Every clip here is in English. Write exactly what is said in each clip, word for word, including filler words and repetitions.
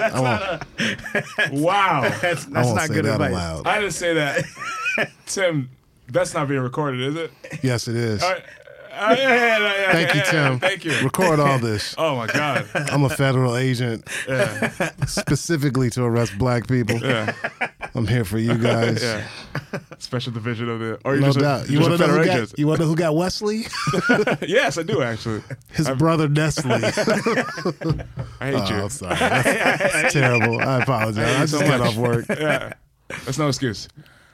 that's not a, wow. That's, that's I won't not say good that advice. aloud. I didn't say that. Tim, that's not being recorded, is it? Yes, it is. All right. Uh, yeah, yeah, yeah, yeah, Thank you, yeah, Tim. Thank you. Record all this. Oh my God. I'm a federal agent, Yeah. specifically to arrest black people. Yeah. I'm here for you guys. Yeah. Special division of the. Or you No just doubt. A, You just want a to know who federal got? agent. You want to know who got Wesley? Yes, I do actually. His I've- brother Nestle. I hate Oh, you. I'm sorry. That's, that's terrible. I apologize. I just so got much. off work. Yeah. That's no excuse.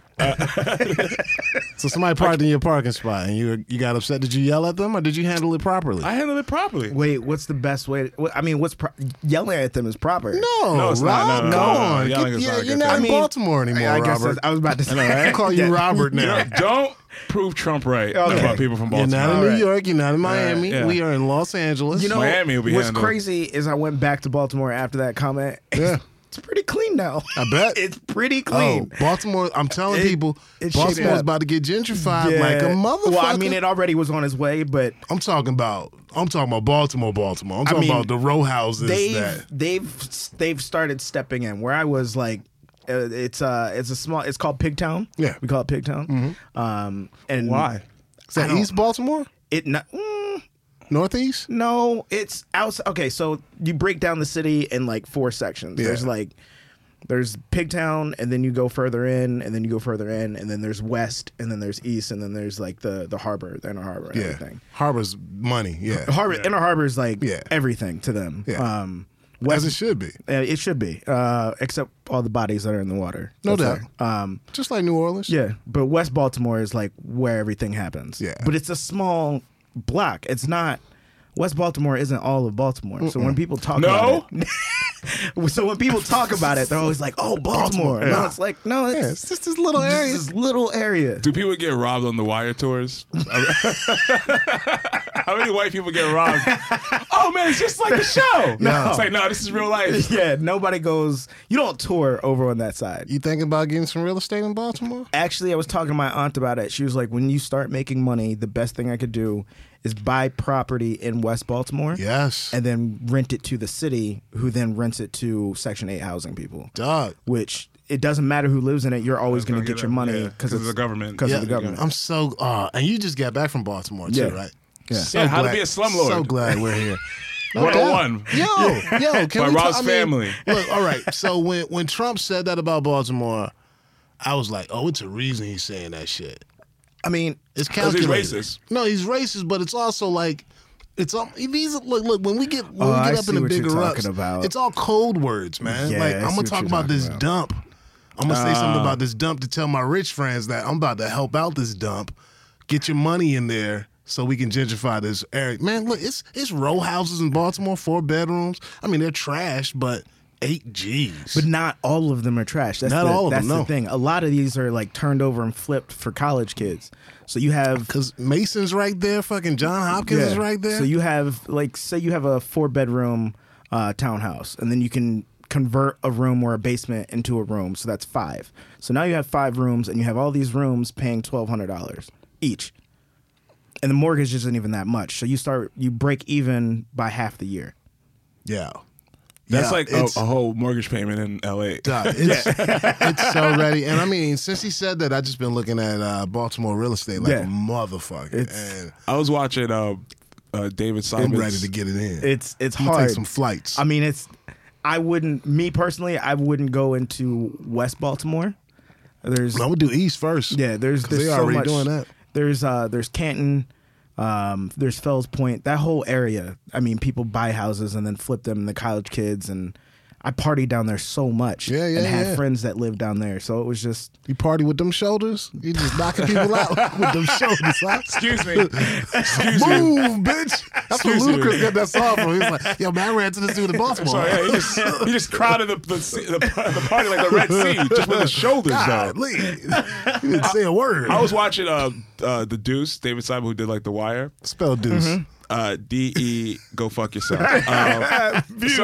So somebody parked in your parking spot, and you you got upset. Did you yell at them, or did you handle it properly? I handled it properly. Wait, what's the best way? To, I mean, what's pro- yelling at them is proper. no, No, it's not. Rob, No, no, come no, no, on. no. Yelling Get- is not a you're good not thing. in I mean, Baltimore anymore, I guess Robert. that's- I was about to say. I call you Yeah. Robert now. You know, don't prove Trump right Okay. about people from You're Baltimore. not in New Alright. York. You're not in Miami. yeah. We are in Los Angeles. You know, Miami will be what's handled. crazy is I went back to Baltimore after that comment. Yeah. It's pretty clean now. I bet. It's pretty Oh, clean. Baltimore! I'm telling It- people, it's shaping Baltimore's up. about to get gentrified like a motherfucker. Well, I mean, it already was on its way, but I'm talking about. I'm talking about Baltimore, Baltimore. I'm I talking mean, about the row houses they've that. they've they've started stepping in. Where I was like, uh, it's uh, it's a small. It's called Pigtown. Yeah. we call it Pigtown. Um, and Why? Is that I don't- East Baltimore? it? Not, mm, Northeast? no, it's outside. Okay, so you break down the city in like four sections. Yeah. There's like. There's Pigtown, and then you go further in, and then you go further in, and then there's west, and then there's east, and then there's like the the harbor, the inner harbor, and Yeah. everything. Harbor's money. Yeah. The harbor, inner harbor is like Yeah. everything to them. Yeah. Um, As west, it should be. uh, it should be, uh, except all the bodies that are in the water. No That's doubt. there. Um, Just like New Orleans. yeah, but West Baltimore is like where everything happens. Yeah. but it's a small block. It's not. West Baltimore isn't all of Baltimore. So when people talk No? about it, so when people talk about it, they're always like, "Oh, Baltimore." Baltimore, No, yeah. it's like, no, it's, Yeah, it's just this little it's area. this little area. Do people get robbed on the wire tours? How many white people get robbed? Oh man, it's just like a show. No. It's like, no, this is real life. Yeah, nobody goes. You don't tour over on that side. You thinking about getting some real estate in Baltimore? Actually, I was talking to my aunt about it. She was like, when you start making money, the best thing I could do is buy property in West Baltimore Yes. and then rent it to the city, who then rents it to Section eight housing people. Dog. Which it doesn't matter who lives in it, you're always It's going to gonna get get your them, money yeah, 'cause of the government. Because Yeah, of the government. I'm so. Uh, and you just got back from Baltimore too, Yeah. right? Yeah. So Yeah, how to glad- be a slumlord. So glad we're here. one oh one. Yo, yo, can By we Rob's talk, I mean, family. Look, all right. So when when Trump said that about Baltimore, I was like, oh, it's a reason he's saying that shit. I mean, It's 'Cause he's calculated. racist. No, he's racist, but it's also like. It's all these look look when we get when Oh, we I get up see in the what you're bigger talking ups, about. it's all code words, man. Yeah, like I I'm see gonna what talk you're about talking this about. dump. I'm gonna say something Ah. about this dump to tell my rich friends that I'm about to help out this dump. Get your money in there so we can gentrify this area. Man, look, it's it's row houses in Baltimore, four bedrooms. I mean, they're trash, but eight G's. but not all of them are trash. That's Not the, all of that's them, no. the thing. A lot of these are like turned over and flipped for college kids. So you have Because Mason's right there, fucking John Hopkins is right there. So you have like say you have a four bedroom uh, townhouse, and then you can convert a room or a basement into a room. So that's five. So now you have five rooms, and you have all these rooms paying twelve hundred dollars each, and the mortgage isn't even that much. So you start you break even by half the year. yeah. That's Yeah, like a, it's- a whole mortgage payment in L A. Dog, it's, it's so ready. And I mean, since he said that, I just been looking at uh, Baltimore real estate like Yeah. a motherfucker. It's- and I was watching uh, uh, David I'm Simon's. ready to get it in. It's it's I'm gonna hard. take some flights. I mean, it's. I wouldn't. Me personally, I wouldn't go into West Baltimore. There's I'm gonna do East first. yeah. There's 'Cause there's they so already much. doing that. There's uh there's Canton. Um, there's Fells Point. That whole area. I mean, people buy houses and then flip them. And the college kids and I partied down there so much. Yeah, yeah, And had yeah. friends that lived down there. So it was just. You party with them shoulders? You just knocking people out with them shoulders. Huh? Excuse me. Excuse me. Move, bitch. That's Excuse what me. Ludacris got that song from. He's like, yo, man, I ran to this dude in Baltimore. So yeah, he just he just crowded the the, sea- the the party like the Red Sea, just with his shoulders God, though. Lee. You didn't say a word. I was watching uh, uh the Deuce, David Simon, who did like The Wire. Spell deuce. Mm-hmm. Uh, D E, go fuck yourself. Um, Beautiful.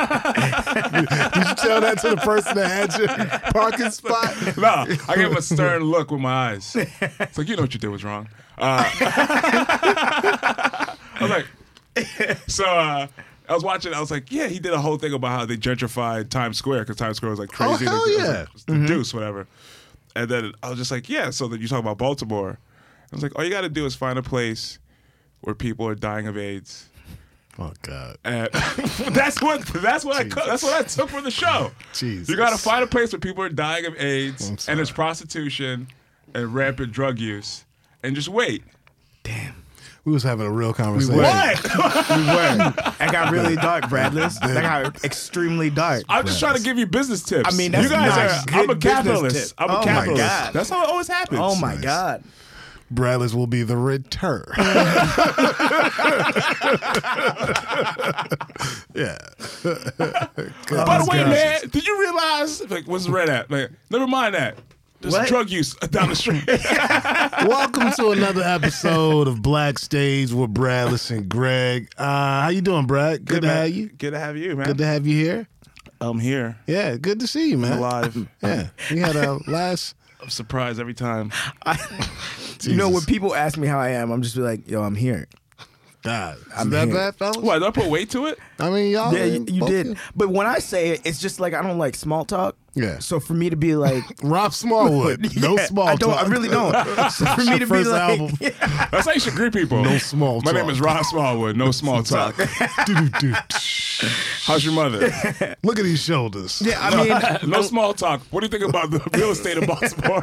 Did you tell that to the person that had your parking spot? no, I gave him a stern look with my eyes. It's like, you know what you did was wrong. Uh, I was like, so uh, I was watching. I was like, yeah, he did a whole thing about how they gentrified Times Square because Times Square was like crazy. Oh, hell It was, yeah. it was the deuce, whatever. And then I was just like, yeah. So then you talk about Baltimore. I was like, all you got to do is find a place where people are dying of AIDS. Oh God. And that's what that's what I Jesus. that's what I took for the show. Jesus. You got to find a place where people are dying of AIDS I'm sorry. and there's prostitution and rampant drug use, and just wait. Damn. We was having a real conversation. What? We were. That got really dark, Bradless. That got extremely dark. I'm just trying to give you business tips. I mean, that's you guys not are. good I'm a business capitalist. tip. I'm a Oh my capitalist. God. That's how it always happens. Oh my Nice. God. Bradley's will be the return. Yeah. By the way, man, did you realize? Like, what's the red at? Like, never mind that. There's What? drug use down the street. Welcome to another episode of Black Stage with Bradley and Greg. Uh, how you doing, Brad? Good, to man. have you. Good to have you, man. Good to have you here. I'm here. Yeah, good to see you, man. Alive. Yeah, we had a last. I'm surprised every time. You know, when Jesus. people ask me how I am, I'm just be like, yo, I'm here. God, is I'm that here. bad, fellas? What? Did I put weight to it? I mean, y'all. Yeah, you, you both did. good. But when I say it, it's just like I don't like small talk. Yeah. So for me to be like, Rob Smallwood. No yeah, small I don't. talk. I really don't. So for me your to be first like, album. yeah. That's how you should greet people. No small My talk. name is Rob Smallwood. No small talk. Do-do-do. How's your mother? Look at these shoulders. Yeah, I mean, No small talk. What do you think about the real estate of Baltimore?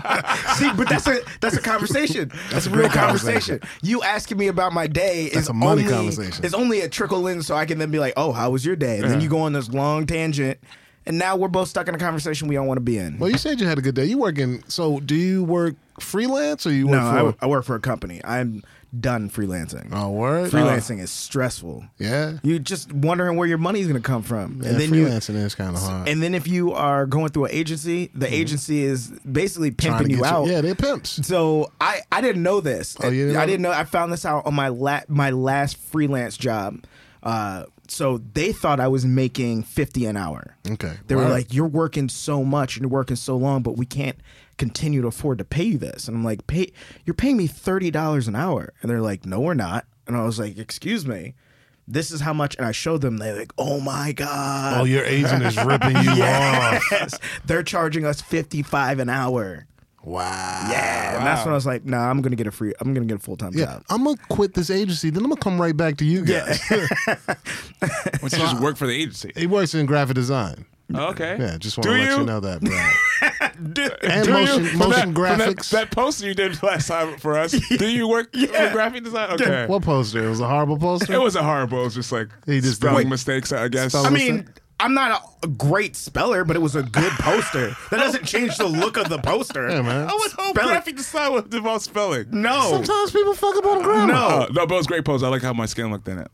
see, but that's a that's a conversation. That's a real great conversation. conversation. You asking me about my day is That's a money only, conversation. Is only a trickle in, so I can then be like, oh, how was your day? And then Yeah. you go on this long tangent, and now we're both stuck in a conversation we don't want to be in. Well, you said you had a good day. You working? So, do you work freelance or you no, work for? I, I work for a company. I'm done freelancing. oh, word. Freelancing is stressful. Yeah. You just wondering where your money's going to come from, Yeah, and then you. freelancing is kind of hard. And then if you are going through an agency, the agency is basically Trying to pimping you get out. Yeah, they're pimps. So I, I didn't know this. Oh, you didn't I know didn't know. I found this out on my la- my last freelance job. Uh, so they thought I was making fifty an hour. Okay. They were Word. like, "You're working so much and you're working so long, but we can't continue to afford to pay you this." And I'm like, "Pay? You're paying me thirty dollars an hour?" And they're like, "No, we're not." And I was like, "Excuse me, this is how much." And I showed them. They're like, "Oh my god!" Oh, your agent is ripping you off. yes, they're charging us fifty-five an hour. Wow. Yeah, and that's when I was like, "Nah, I'm gonna get a free. I'm gonna get a full time Yeah, job." I'm gonna quit this agency. Then I'm gonna come right back to you guys. Why don't you just work for the agency? He works in graphic design. Okay. Yeah, just want Do to let you? you know that, Brad. Do, And do motion- you? From motion that, from that- graphics. That, poster you did last time for us. Do you work with graphic design? Okay. What poster? It was a horrible poster. It was a horrible. It was just like He just spelling did- mistakes, I guess. Spelling I What's mean, I'm not a, a great speller, but it was a good poster. That doesn't change the look of the poster. Yeah, man. I was hoping Spelling- graphic design would involve spelling. No, Sometimes people fuck up on grammar. No. Uh, no, but it was great pose. I like how my skin looked in it.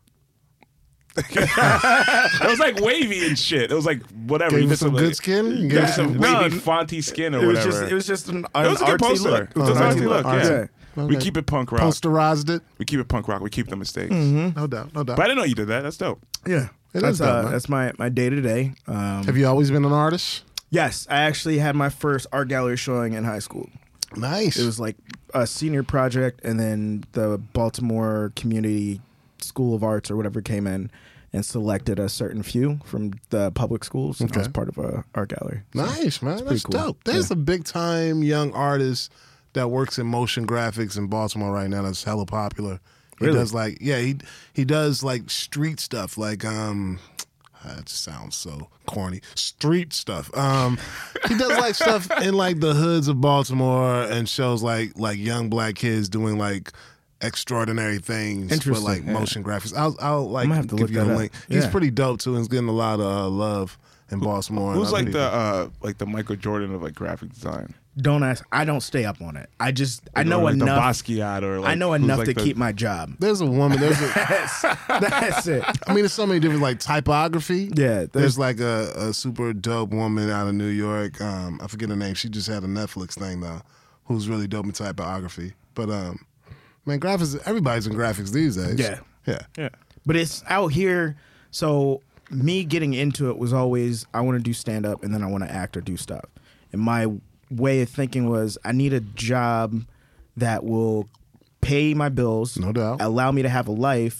It was like wavy and shit. It was like whatever. Gave You you did some like- good skin. You Gave got you some some. No, wavy, fonty skin or it was whatever. just it was just an, It an was a good artsy poster. look. It was an Oh, artsy look. artsy. Yeah. We Okay. keep it punk rock. Posterized it. We keep it punk rock. We keep the mistakes. No doubt. No doubt. But I didn't know you did that. That's dope. Yeah, It that's is dope, uh, man. that's my my day to day. Have you always been an artist? Yes, I actually had my first art gallery showing in high school. Nice. It was like a senior project, and then the Baltimore Community School of Arts or whatever came in and selected a certain few from the public schools. And I was Okay. part of a art gallery. So, Nice, man. That's pretty cool. dope. There's a big time young artist that works in motion graphics in Baltimore right now that's hella popular. He Really? does like yeah, he he does like street stuff, like um that sounds so corny. Street stuff. Um he does like stuff in like the hoods of Baltimore and shows like like young black kids doing like extraordinary things with Interesting, like yeah. motion graphics. I'll I'll like gonna have to give look you a that up. link. He's Yeah. pretty dope too and he's getting a lot of uh, love in Baltimore. and Who's other like the people. uh, like the Michael Jordan of like graphic design? Don't ask. I don't stay up on it. I just I know Or like enough. The Basquiat or like I know who's enough like to the- keep my job. There's a woman. There's a. That's, that's it. I mean, there's so many different like typography. Yeah, there's- there's, like a, a super dope woman out of New York. Um, I forget her name. She just had a Netflix thing though, who's really dope in typography. But um, man, graphics. Everybody's in graphics these days. Yeah. yeah. Yeah. But it's out here. So me getting into it was always I want to do stand up and then I want to act or do stuff. And my way of thinking was I need a job that will pay my bills, No doubt. allow me to have a life,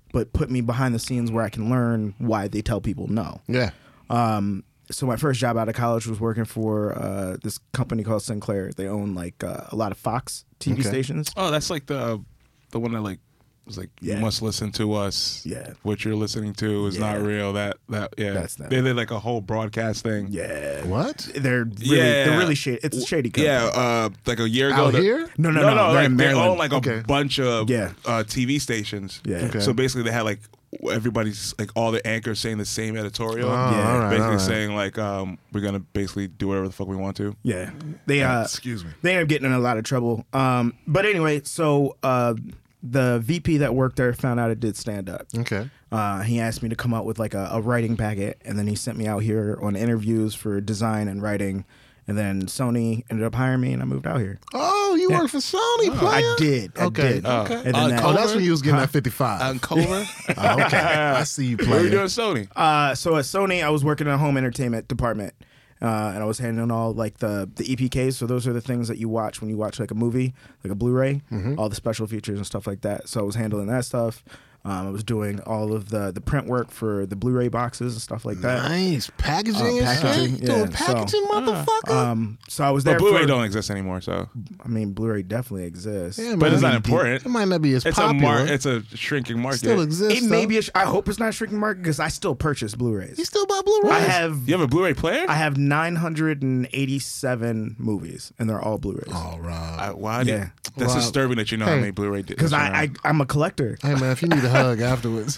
but put me behind the scenes where I can learn why they tell people no. Yeah. Um, so my first job out of college was working for uh, this company called Sinclair. They own like uh, a lot of Fox T V Okay. stations. Oh, that's like the the one that like was like Yeah. you must listen to us. Yeah. What you're listening to is Yeah. not real. That that yeah. That's them. They did like a whole broadcast thing. Yeah. What? They're really, Yeah. they're really shady. It's a shady company. Yeah, uh, like a year ago. Out the- here? No, no, no, no. no. they're Like in they Maryland. own like a Okay. bunch of Yeah. uh, T V stations. Yeah. Okay. So basically, they had like everybody's like all the anchors saying the same editorial. Oh, Yeah. all right, basically all right. saying like um, we're gonna basically do whatever the fuck we want to. Yeah. They uh Excuse me. they ended up getting in a lot of trouble. Um but anyway, so uh the V P that worked there found out I did stand up. Okay. Uh, he asked me to come out with like a, a writing packet, and then he sent me out here on interviews for design and writing. And then Sony ended up hiring me, and I moved out here. Oh, you work for Sony, player? I did. I Okay. did. Oh. And Uh, then that- Oh, that's when you was getting that fifty-five. On Culver. Oh, okay. I see you What were you playing. doing, Sony? Uh, so at Sony, I was working in a home entertainment department, uh, and I was handling all like the the E P Ks. So those are the things that you watch when you watch like a movie, like a Blu-ray, all the special features and stuff like that. So I was handling that stuff. Um, I was doing all of the the print work for the Blu-ray boxes and stuff like that. Nice. Packaging Uh, and packaging, shit? yeah, Doing so- packaging, motherfucker? Um, so I was there. But Blu-ray for, don't exist anymore, so I mean, Blu-ray definitely exists. Yeah, but man. it's not important. It might not be as It's a popular. mar- It's a shrinking market. Still exists, It may though. be. A sh- I hope it's not a shrinking market because I still purchase Blu-rays. You still buy Blu-rays? I have. You have a Blu-ray player? I have nine hundred eighty-seven movies, and they're all Blu-rays. Oh, Rob. I, why do you- Yeah. That's Rob. disturbing that you know how Hey. many Blu-ray did. Because I, I I'm a collector. Hey, man, if you need a hug afterwards,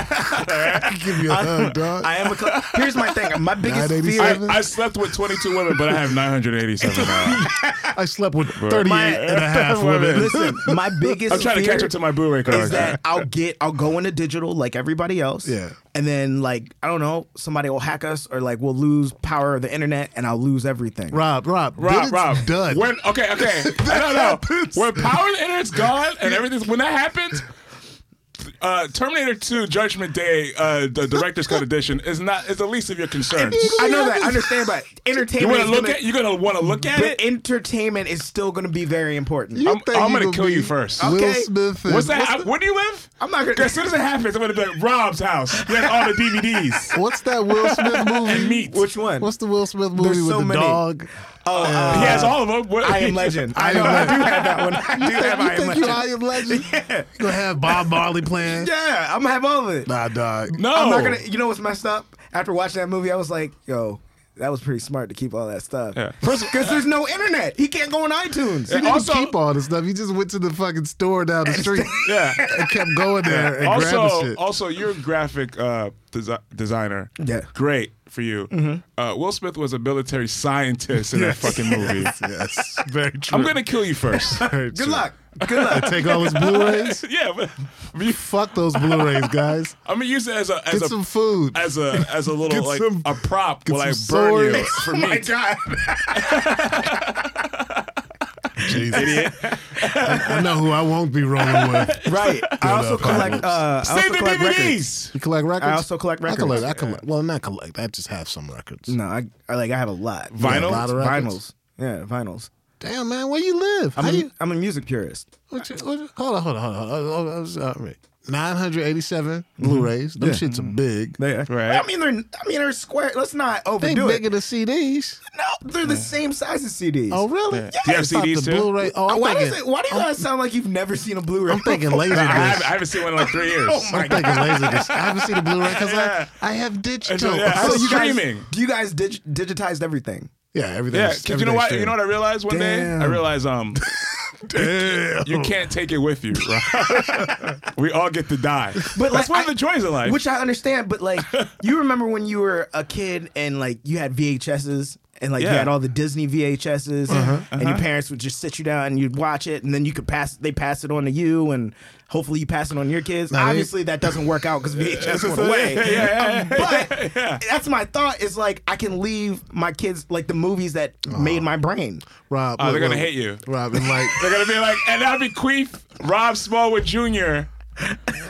I can give you a hug, dog. I am a. Col- Here's my thing. My biggest nine fear. eighty-seven? I, I slept with twenty-two women, but I have nine hundred eighty-seven now. I slept with thirty-eight My- and a half women. Listen, my biggest. I'm trying to fear catch up to my Blu-ray Is collection. that I'll get I'll go into digital like everybody else. Yeah. And then like I don't know, somebody will hack us or like we'll lose power of the internet and I'll lose everything. Rob, Rob, then Rob, it's Rob, done. when okay, okay, I don't know. When power of the internet's gone and everything's when that happens, uh, Terminator two Judgment Day, uh, the director's cut edition is not is the least of your concerns. I know that. I understand, but You entertainment. want is to look gonna, at you're gonna want to look at but it. entertainment is still going to be very important. You I'm- think I'm you gonna gonna kill be you first. Will Okay. Smith. and- What's that? I, where do you live? I'm not gonna. As soon as it happens, I'm gonna be at Rob's house. He has all the D V Ds What's that Will Smith movie? and meat. Which one? What's the Will Smith movie There's with so the many. dog? Oh, uh, He has all of them. What, I Am Legend. I I know. Am I do Legend. have that one. I do You think, have you I Am think you Legend. I Am Legend? Yeah. You gonna have Bob Marley playing? Yeah, I'm gonna have all of it. Nah, dog. No, I'm not gonna. You know what's messed up? After watching that movie, I was like, yo. That was pretty smart to keep all that stuff. Yeah. Because there's no internet. He can't go on iTunes. You didn't Also- keep all the stuff. You just went to the fucking store down the street Yeah. and kept going there and grabbing Also, shit. also, you're a graphic uh, desi- designer. Yeah. Great for you. Uh, Will Smith was a military scientist in that fucking movie. Yes, very true. I'm gonna kill you first. Very Good true. luck. Good luck. Take all his Blu-rays. yeah, but I mean, Fuck those Blu-rays, guys. I'm gonna use it as a as Get a some food. as a as a little Get like some- a prop get will like some burn you swords. for Oh my me. God. Idiot. I, I know who I won't be rolling with. Right. I also enough, collect. Uh, I Save also the collect D V records. Ds. You collect records? I also collect I records. collect. I collect. Well, not collect. I just have some records. No, I, I like. I have a lot. Vinyl? A lot of records? Vinyls. Yeah, vinyls. Damn, man, where you live? I'm How a, you, I'm a music purist. what you, what, hold on, hold on, hold on. Hold on, hold on. All right. nine hundred eighty-seven Blu-rays. Them Yeah. shits are big. They, Right. I mean, they're. I mean, they're square. Let's not They overdo bigger it. than C Ds. No, they're the same size as C Ds. Oh, really? Yeah. Do you have I thought C Ds the too? Blu-ray. Oh, I'm why thinking, does it? Why do you guys sound like you've never seen a Blu-ray? I'm thinking laser I haven't, I disc. haven't seen one in like three years. Oh my I'm thinking laser disc. I haven't seen a Blu-ray because Yeah. I, I have digital. Yeah, So I- you guys, Streaming. do you guys dig- digitized everything? Yeah, everything. Yeah, because you know what? You know what I realized one day? I Damn. realized um, Damn. you can't take it with you. Right? We all get to die. But, that's like, one of I- the joys of life. Which I understand, but like, you remember when you were a kid and like you had V H S's and like you Yeah. had all the Disney V H S's and your parents would just sit you down and you'd watch it and then you could pass, they pass it on to you and hopefully you pass it on to your kids. Nah, they- Obviously that doesn't work out because V H S went away. Yeah, yeah, Um, but that's my thought is like, I can leave my kids like the movies that made my brain. Rob, Oh, look, they're gonna look, hate you. Rob, and like, They're gonna be like, and that'd be Queef, Rob Smallwood Junior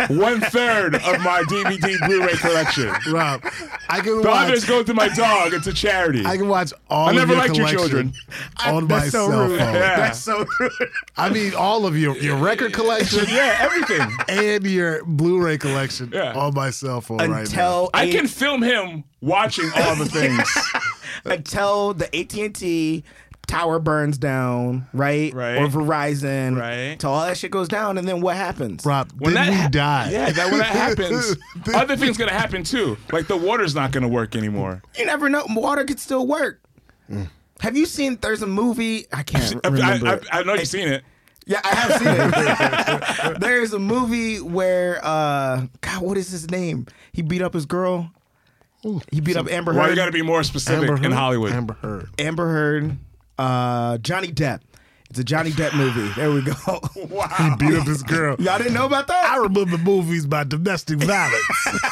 one third of my D V D Blu-ray collection. Rob, I can The watch. others go to my dog. It's a charity. I can watch all I of never your liked your collection children. on my That's so cell rude. phone. Yeah. That's so rude. I mean, all of your your record collection Yeah, everything. and your Blu-ray collection Yeah. on my cell phone right now. Until I eight- can film him watching all the things. until the A T and T tower burns down, right? Right. Or Verizon, Right. Till all that shit goes down, and then what happens? Rob, When then that we ha- die. Yeah, that when that happens, other things gonna happen too. Like the water's not gonna work anymore. You never know. Water could still work. Have you seen? There's a movie. I can't I, remember. I, it. I, I know you've seen it. Yeah, I have seen it. There's a movie where, uh, God, what is his name? He beat up his girl. He beat up Amber Heard. Why you gotta be more specific Amber in Heard? Hollywood? Amber Heard. Amber Heard. Uh, Johnny Depp. It's a Johnny Depp movie. There we go. Wow. Beat up his girl. Y'all didn't know about that? I remember movies about domestic violence.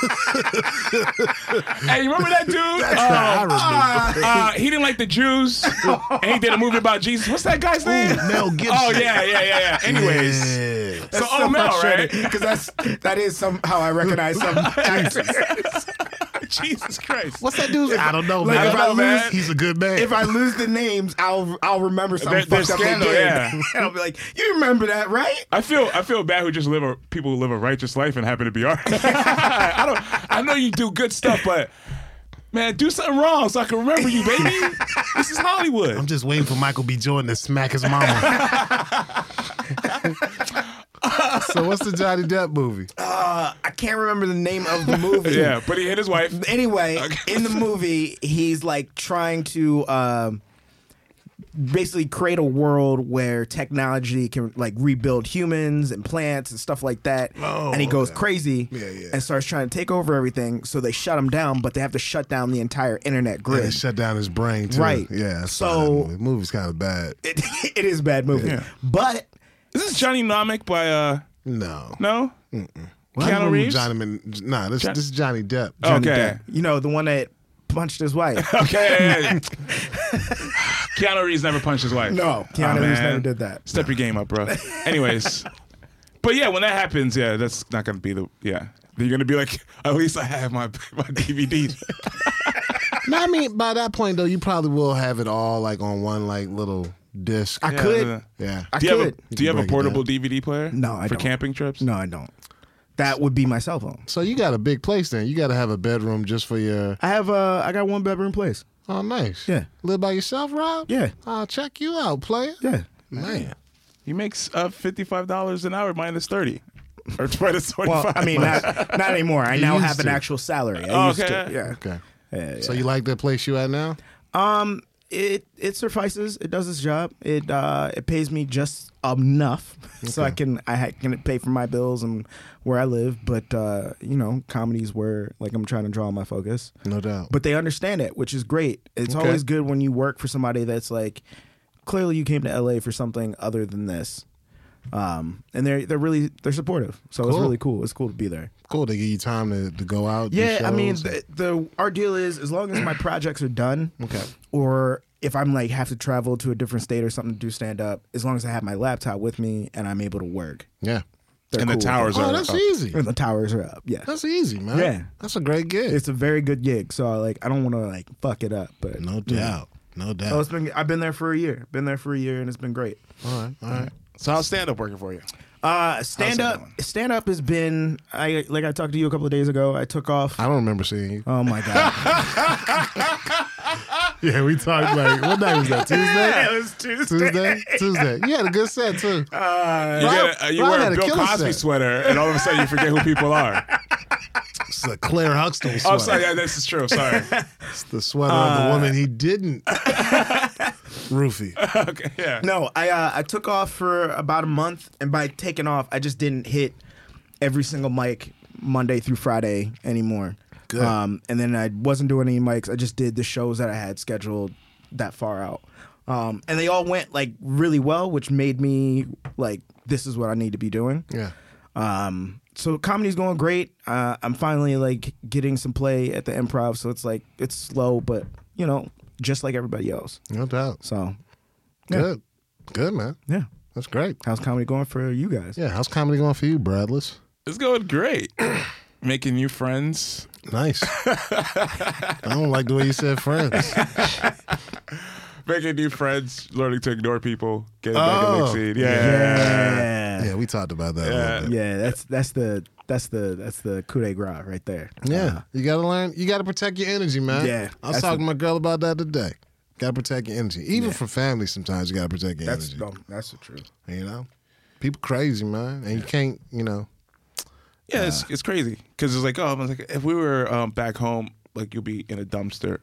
Hey, you remember that dude? That's Uh, right, I remember. uh, he didn't like the Jews, and he did a movie about Jesus. What's that guy's name? Mel Gibson. Oh yeah, yeah, yeah, yeah. Anyways, Yeah. so oh Mel, right? Because that's that is somehow I recognize some actors. Jesus Christ. What's that dude? I don't know, Like, man. if I lose- man. He's a good man. If I lose the names, I'll I'll remember some They're- they're fucked up they scandal, did. yeah. And I'll be like, you remember that, right? I feel I feel bad who just live a people who live a righteous life and happen to be art. I don't. I know you do good stuff, but man, do something wrong so I can remember you, baby. This is Hollywood. I'm just waiting for Michael B. Jordan to smack his mama. So what's the Johnny Depp movie? Uh, I can't remember the name of the movie. Yeah, but he hit his wife. Anyway, in the movie, he's like trying to um, basically create a world where technology can like rebuild humans and plants and stuff like that. Oh, and he goes okay. crazy Yeah, yeah. and starts trying to take over everything. So they shut him down, but they have to shut down the entire internet Yeah, grid. it shut down his brain too. Right. Yeah. I saw So- that movie. The movie's kind of bad. It, it is a bad movie, Yeah. but Is this Johnny Mnemonic by uh No. no? Well, I Keanu remember Reeves? Johnny Man, nah, this, John- this is Johnny Depp. Johnny Okay. Depp, you know the one that punched his wife. Okay. Keanu Reeves never punched his wife. No, Keanu Oh, Reeves man. never did that. Step your game up, bro. Anyways, but yeah, when that happens, yeah, that's not gonna be the yeah. You're gonna be like, at least I have my my D V Ds. No, I mean, by that point though, you probably will have it all like on one like little disc. I Yeah, could. yeah. yeah. I Do you have a, could. do you have a break it portable down. D V D player? No, I for don't. camping trips. No, I don't. That would be my cell phone. So you got a big place then. You got to have a bedroom just for your. I have uh I got one bedroom place. Oh, nice. Yeah. Live by yourself, Rob? Yeah. I'll check you out, player. Yeah. Man. He makes uh, fifty-five dollars an hour minus thirty, or minus Well, twenty-five. I mean, not, not anymore. I You now used have an to. actual salary. I Oh, used okay. to. Yeah. Okay. Yeah, yeah. So you like that place you at now? Um, it it suffices. It does its job. It uh it pays me just enough so I can I ha- can pay for my bills and where I live. But uh, you know, comedy's where like I'm trying to draw my focus. No doubt. But they understand it, which is great. It's Okay. always good when you work for somebody that's like, clearly you came to L A for something other than this. Um, and they're they're really they're supportive. So it's Cool. really cool. It's cool to be there. Cool. They give you time to, to go out. do Yeah, I mean, shows. the, the our deal is as long as my projects are done, Okay. or if I'm like have to travel to a different state or something to do stand up, as long as I have my laptop with me and I'm able to work, Yeah. they're and the cool with towers it. are Oh, that's up. easy. And the towers are up. Yeah, That's easy, man. Yeah. That's a great gig. it's a very good gig. So like, I don't want to like fuck it up, but no yeah. doubt. No doubt. So it's been I've been there for a year. Been there for a year and it's been great. all right. All right. So how's stand up working for you? Uh, stand How's it up, going? stand up has been. I like I talked to you a couple of days ago. I took off. I don't remember seeing you. Oh my god! Yeah, we talked like, what night was that? Tuesday? it was Tuesday. Tuesday? Tuesday. You had a good set, too. Uh, You, Rob- get a, uh, you Rob wear had a a Bill killer Cosby set. sweater, and all of a sudden you forget who people are. It's a Claire Huxtable sweater. Oh, sorry, yeah, this is true. Sorry. It's the sweater of the woman he didn't roofie. Okay, yeah. No, I uh, I took off for about a month, and by taking off, I just didn't hit every single mic Monday through Friday anymore. Good. Um, and then I wasn't doing any mics. I just did the shows that I had scheduled that far out. Um, and they all went like really well, which made me like, this is what I need to be doing. Yeah. Um, so comedy's going great. Uh, I'm finally like getting some play at the Improv, so it's like it's slow, but you know, just like everybody else. No doubt. So yeah. Good. Good, man. yeah. That's great. How's comedy going for you guys? Yeah. How's comedy going for you, Bradless? It's going great. Making new friends. Nice. I don't like the way you said friends. Making new friends, learning to ignore people, getting Oh. back in the scene. Yeah. Yeah. Yeah, we talked about that. Yeah. A little bit. Yeah, that's that's the that's the that's the coup de grace right there. Yeah, you gotta learn. You gotta protect your energy, man. Yeah, I was that's talking the- to my girl about that today. Gotta protect your energy, even for family. Sometimes you gotta protect your That's energy. um, that's the truth. You know, people crazy, man, and you can't. You know, Yeah, it's, it's crazy because it's like, oh, I was like, if we were um, back home, like you'll be in a dumpster.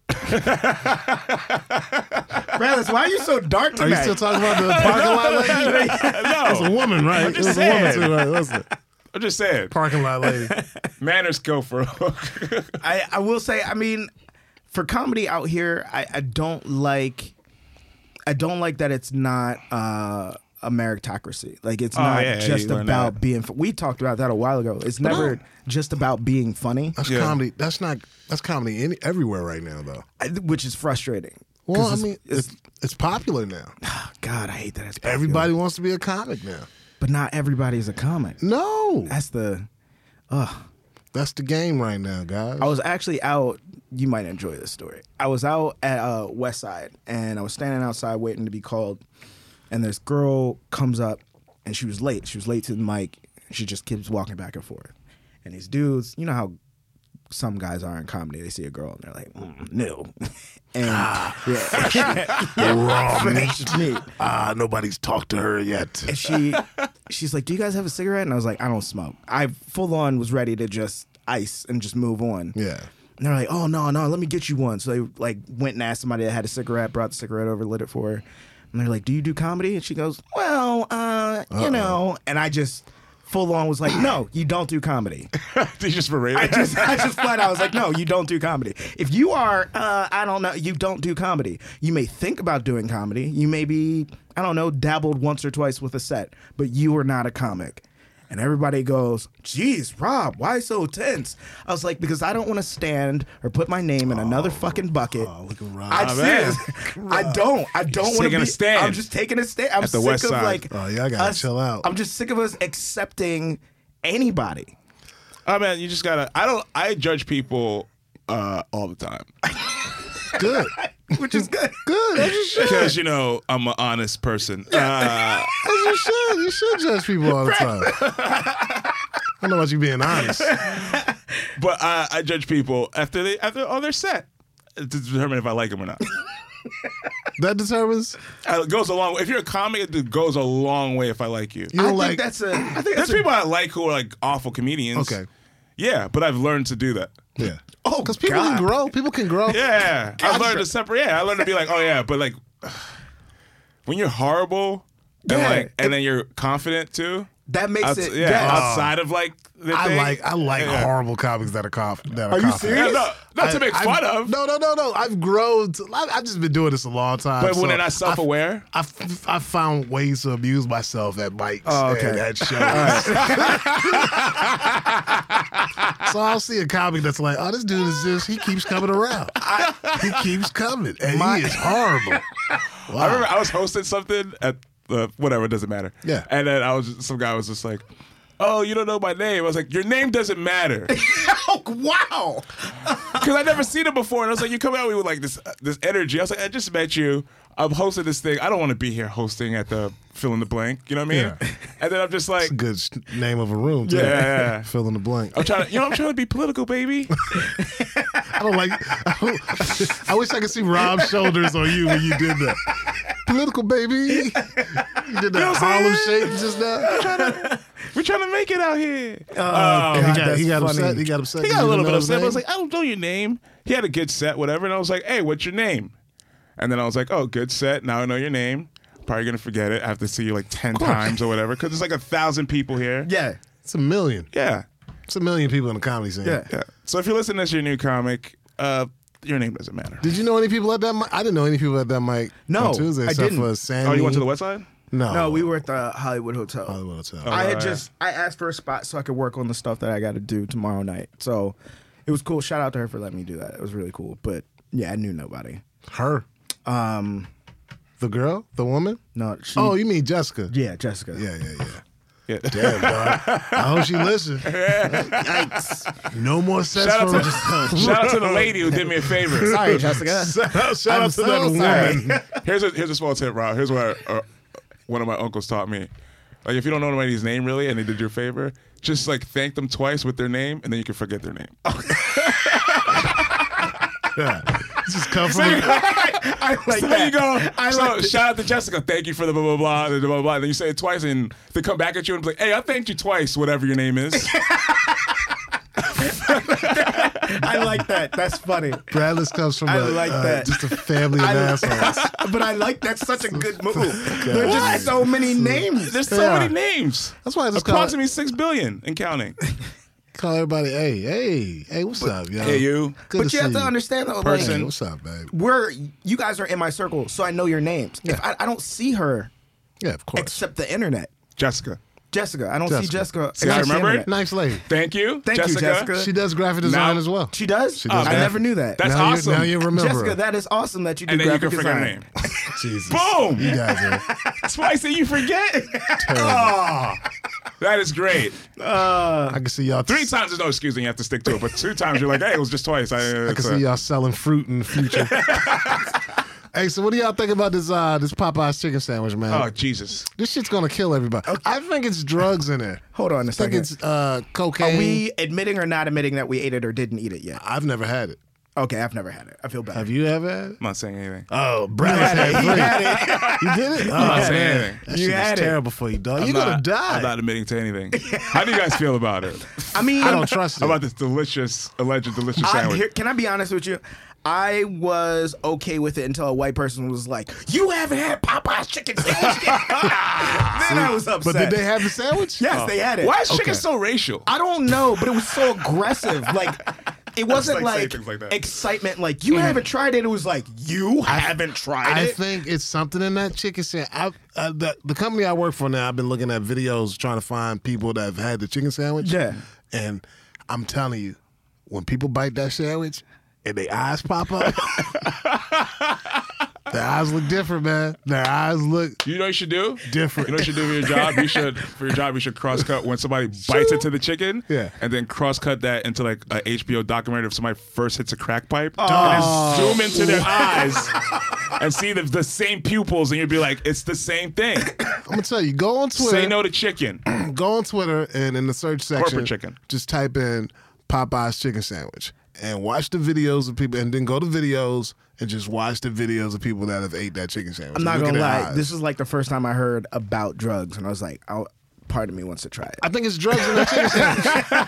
Brothers, why are you so dark are you tonight? still talking about the parking lot lady? That's a No, woman, right? I'm just It was a woman saying. too, right? Listen, I'm just saying, parking lot lady. manners go for. I, I will say, I mean, for comedy out here, I, I don't like I don't like that it's not uh, a meritocracy. Like it's Oh, not yeah, just you learn about that. being. fu- We talked about that a while ago. It's never just about being funny, That's Yeah. comedy. That's not. That's comedy any, everywhere right now, though. I- which is frustrating. Well, 'Cause I mean, it's, it's it's popular now. God, I hate that. It's popular. Everybody wants to be a comic now. but not everybody's a comic. No, That's the. that's the game right now, guys. I was actually out. You might enjoy this story. I was out at uh, West Side, and I was standing outside waiting to be called. And this girl comes up, and she was late. She was late to the mic. And she just keeps walking back and forth. And these dudes, you know how some guys are in comedy. They see a girl, and they're like, mm, no. And yeah, Wrong. It's me. Ah, nobody's talked to her yet. And she, she's like, "Do you guys have a cigarette?" And I was like, "I don't smoke." I full on was ready to just ice and just move on. Yeah. And they're like, "Oh no, no, let me get you one." So they like went and asked somebody that had a cigarette, brought the cigarette over, lit it for her. And they're like, "Do you do comedy?" And she goes, "Well, uh, you know." And I just full on was like, "No, you don't do comedy." you just berated. I just, I just flat out was like, "No, you don't do comedy. If you are, uh, I don't know, you don't do comedy. You may think about doing comedy. You may be, I don't know, dabbled once or twice with a set, but you are not a comic." And everybody goes, "Geez, Rob, why so tense?" I was like, because I don't want to stand or put my name in another fucking bucket. Oh, look at Rob. I Oh, man. serious. I don't. I don't want to taking be. a stand. I'm just taking a stand. I'm At the sick West of Side. like. Oh, y'all gotta us- chill out. I'm just sick of us accepting anybody. Oh man, you just gotta. I don't. I judge people uh, all the time Good. Which is good. Good. As you should. because you know I'm an honest person. Uh, As you should. You should judge people all the time. I don't know about you being honest. but I, I judge people after they after all they're set to determine if I like them or not. That determines. Uh, It goes a long way. If you're a comic, it goes a long way if I like you. You I don't think like. that's a. I think There's that's a, people I like who are like awful comedians. Okay. Yeah, but I've learned to do that. Yeah. Oh, Because people God. can grow. People can grow. Yeah, I've learned to separate. Yeah, I learned to be like, oh yeah, but like when you're horrible and Yeah. like, and then you're confident too. That makes Outs- it. yeah, yes. outside of like the I thing. like I like Yeah. horrible comics that are conf- that are Are you confident. serious? Yeah, no, not to I- make I've- fun of. No, no, no, no. I've grown. To, I, I've just been doing this a long time. but when so they're not self-aware. I've, I've, I've found ways to amuse myself at mics Oh, okay. and at shows. So I'll see a comic that's like, oh, this dude is just, he keeps coming around. he keeps coming. And My- he is horrible. Wow. I remember I was hosting something at uh, whatever, it doesn't matter. Yeah. And then I was some guy was just like, "Oh, you don't know my name." I was like, "Your name doesn't matter," Oh, wow. because I never seen it before. And I was like, "You come out with like this uh, this energy." I was like, "I just met you. I'm hosting this thing. I don't want to be here hosting at the fill in the blank." You know what I mean? Yeah. And then I'm just like, It's a good sh- name of a room, too. Yeah, yeah. Fill in the blank. I'm trying to, you know, I'm trying to be political, baby. I don't like, I, don't- I wish I could see Rob's shoulders on you when you did that. Political, baby. You did that know what I'm Harlem saying? shake just now. We're trying to make it out here. Oh, he God, got, that's he got funny. upset. He got upset. He 'cause got a you little didn't bit know his upset. But I was name? like, I don't know your name. He had a good set, whatever. And I was like, hey, what's your name? And then I was like, oh, good set. Now I know your name. Probably going to forget it. I have to see you like ten times or whatever. Because there's like a thousand people here. Yeah. It's a million. Yeah. It's a million people in the comedy scene. Yeah. Yeah. So if you're listening to this, your new comic, uh, your name doesn't matter. Did you know any people at that mic? I didn't know any people at that mic No, on Tuesday I except didn't. for Sandy. Oh, you went to the West Side? No. No, we were at the Hollywood Hotel. Hollywood Hotel. I had Oh, yeah. just I asked for a spot so I could work on the stuff that I got to do tomorrow night. So it was cool. Shout out to her for letting me do that. It was really cool. But yeah, I knew nobody. Her. Um, The girl? The woman? no, she. Oh, you mean Jessica? yeah, Jessica. Yeah, yeah, yeah. it. Damn, dog. I hope she listens. Yikes. No more sex Shout out, for to, shout out to the lady who did me a favor. Sorry, Jessica. Shout out, shout I'm out to so that sorry. woman. Here's a here's a small tip, Rob. Here's what uh, one of my uncles taught me. Like, if you don't know anybody's name really, and they did you a favor, just like thank them twice with their name, and then you can forget their name. Yeah. Just come from So a, you, I like so that. you go. I so like that. shout out to Jessica. Thank you for the blah blah blah blah blah blah. And then you say it twice, and they come back at you and be like, "Hey, I thanked you twice, whatever your name is." I like that. That's funny. Bradley's comes from I a, like uh, that. just a family of I- assholes. But I like that's such a good move. There's just so many names. There's so Yeah. many names. That's why I just call, Approximately six billion and counting. call everybody, hey, hey, hey, what's up, yo? Hey, you. Good But to you have see to you. understand though, Person. Hey, like, what's up, babe? we're you guys are in my circle, so I know your names. If I, I don't see her Yeah, of course. except the internet, Jessica. Jessica, I don't see Jessica. Jessica. See, I except the remember it? internet. Nice lady. Thank you, Thank you, Jessica. Jessica. She does graphic design Now- as well. She does. She does I that. never knew that. That's now awesome. You, now you remember Jessica, her. that is awesome that you do And then you can graphic forget her design. name. Jesus. Boom. You guys are That's why I say you forget. terrible. Oh, that is great. Uh, I can see y'all. Three times there's no excuse and you have to stick to it, but two times you're like, hey, it was just twice. I, uh, I can see y'all selling fruit in the future. Hey, so what do y'all think about this uh, this Popeye's chicken sandwich, man? Oh, Jesus. This shit's gonna kill everybody. I think it's drugs in there. hold on a I think second. it's uh, cocaine. Are we admitting or not admitting that we ate it or didn't eat it yet? I've never had it. Okay, I've never had it. I feel bad. Have you ever had it? I'm not saying anything. Oh, Brad had it. had You free. had it. You did it? Oh, I'm not saying man. anything. That You shit had is it. terrible for you, dog. I'm You're gonna not- die. I'm not admitting to anything. How do you guys feel about it? I mean, I don't trust it. About this delicious, alleged delicious I, sandwich? here, can I be honest with you? I was okay with it until a white person was like, "You haven't had Popeye's chicken sandwich yet." Then I was upset. But did they have the sandwich? Yes, they had it. Why is chicken Okay. so racial? I don't know, but it was so aggressive. Like, it wasn't like saying like, things like that. excitement. Like, you haven't tried it. It was like, you haven't tried I it. think it's something in that chicken sandwich. I, I, the, the company I work for now, I've been looking at videos trying to find people that have had the chicken sandwich. Yeah. And I'm telling you, when people bite that sandwich and their eyes pop up, their eyes look different, man. Their eyes look You know what you should do? different. You know what you should do for your job? You should for your job you should cross cut when somebody bites into the chicken. Yeah. And then cross cut that into like a H B O documentary if somebody first hits a crack pipe. And then zoom into their eyes and see the, the same pupils and you'd be like, it's the same thing. I'm gonna tell you, go on Twitter. Say no to chicken. Go on Twitter and in the search section, Corporate chicken. just type in Popeye's chicken sandwich and watch the videos of people, and then go to videos and just watch the videos of people that have ate that chicken sandwich. I'm not Look at gonna their lie. eyes. This is like the first time I heard about drugs, and I was like, I'll, part of me wants to try it. I think it's drugs in that chicken sandwich.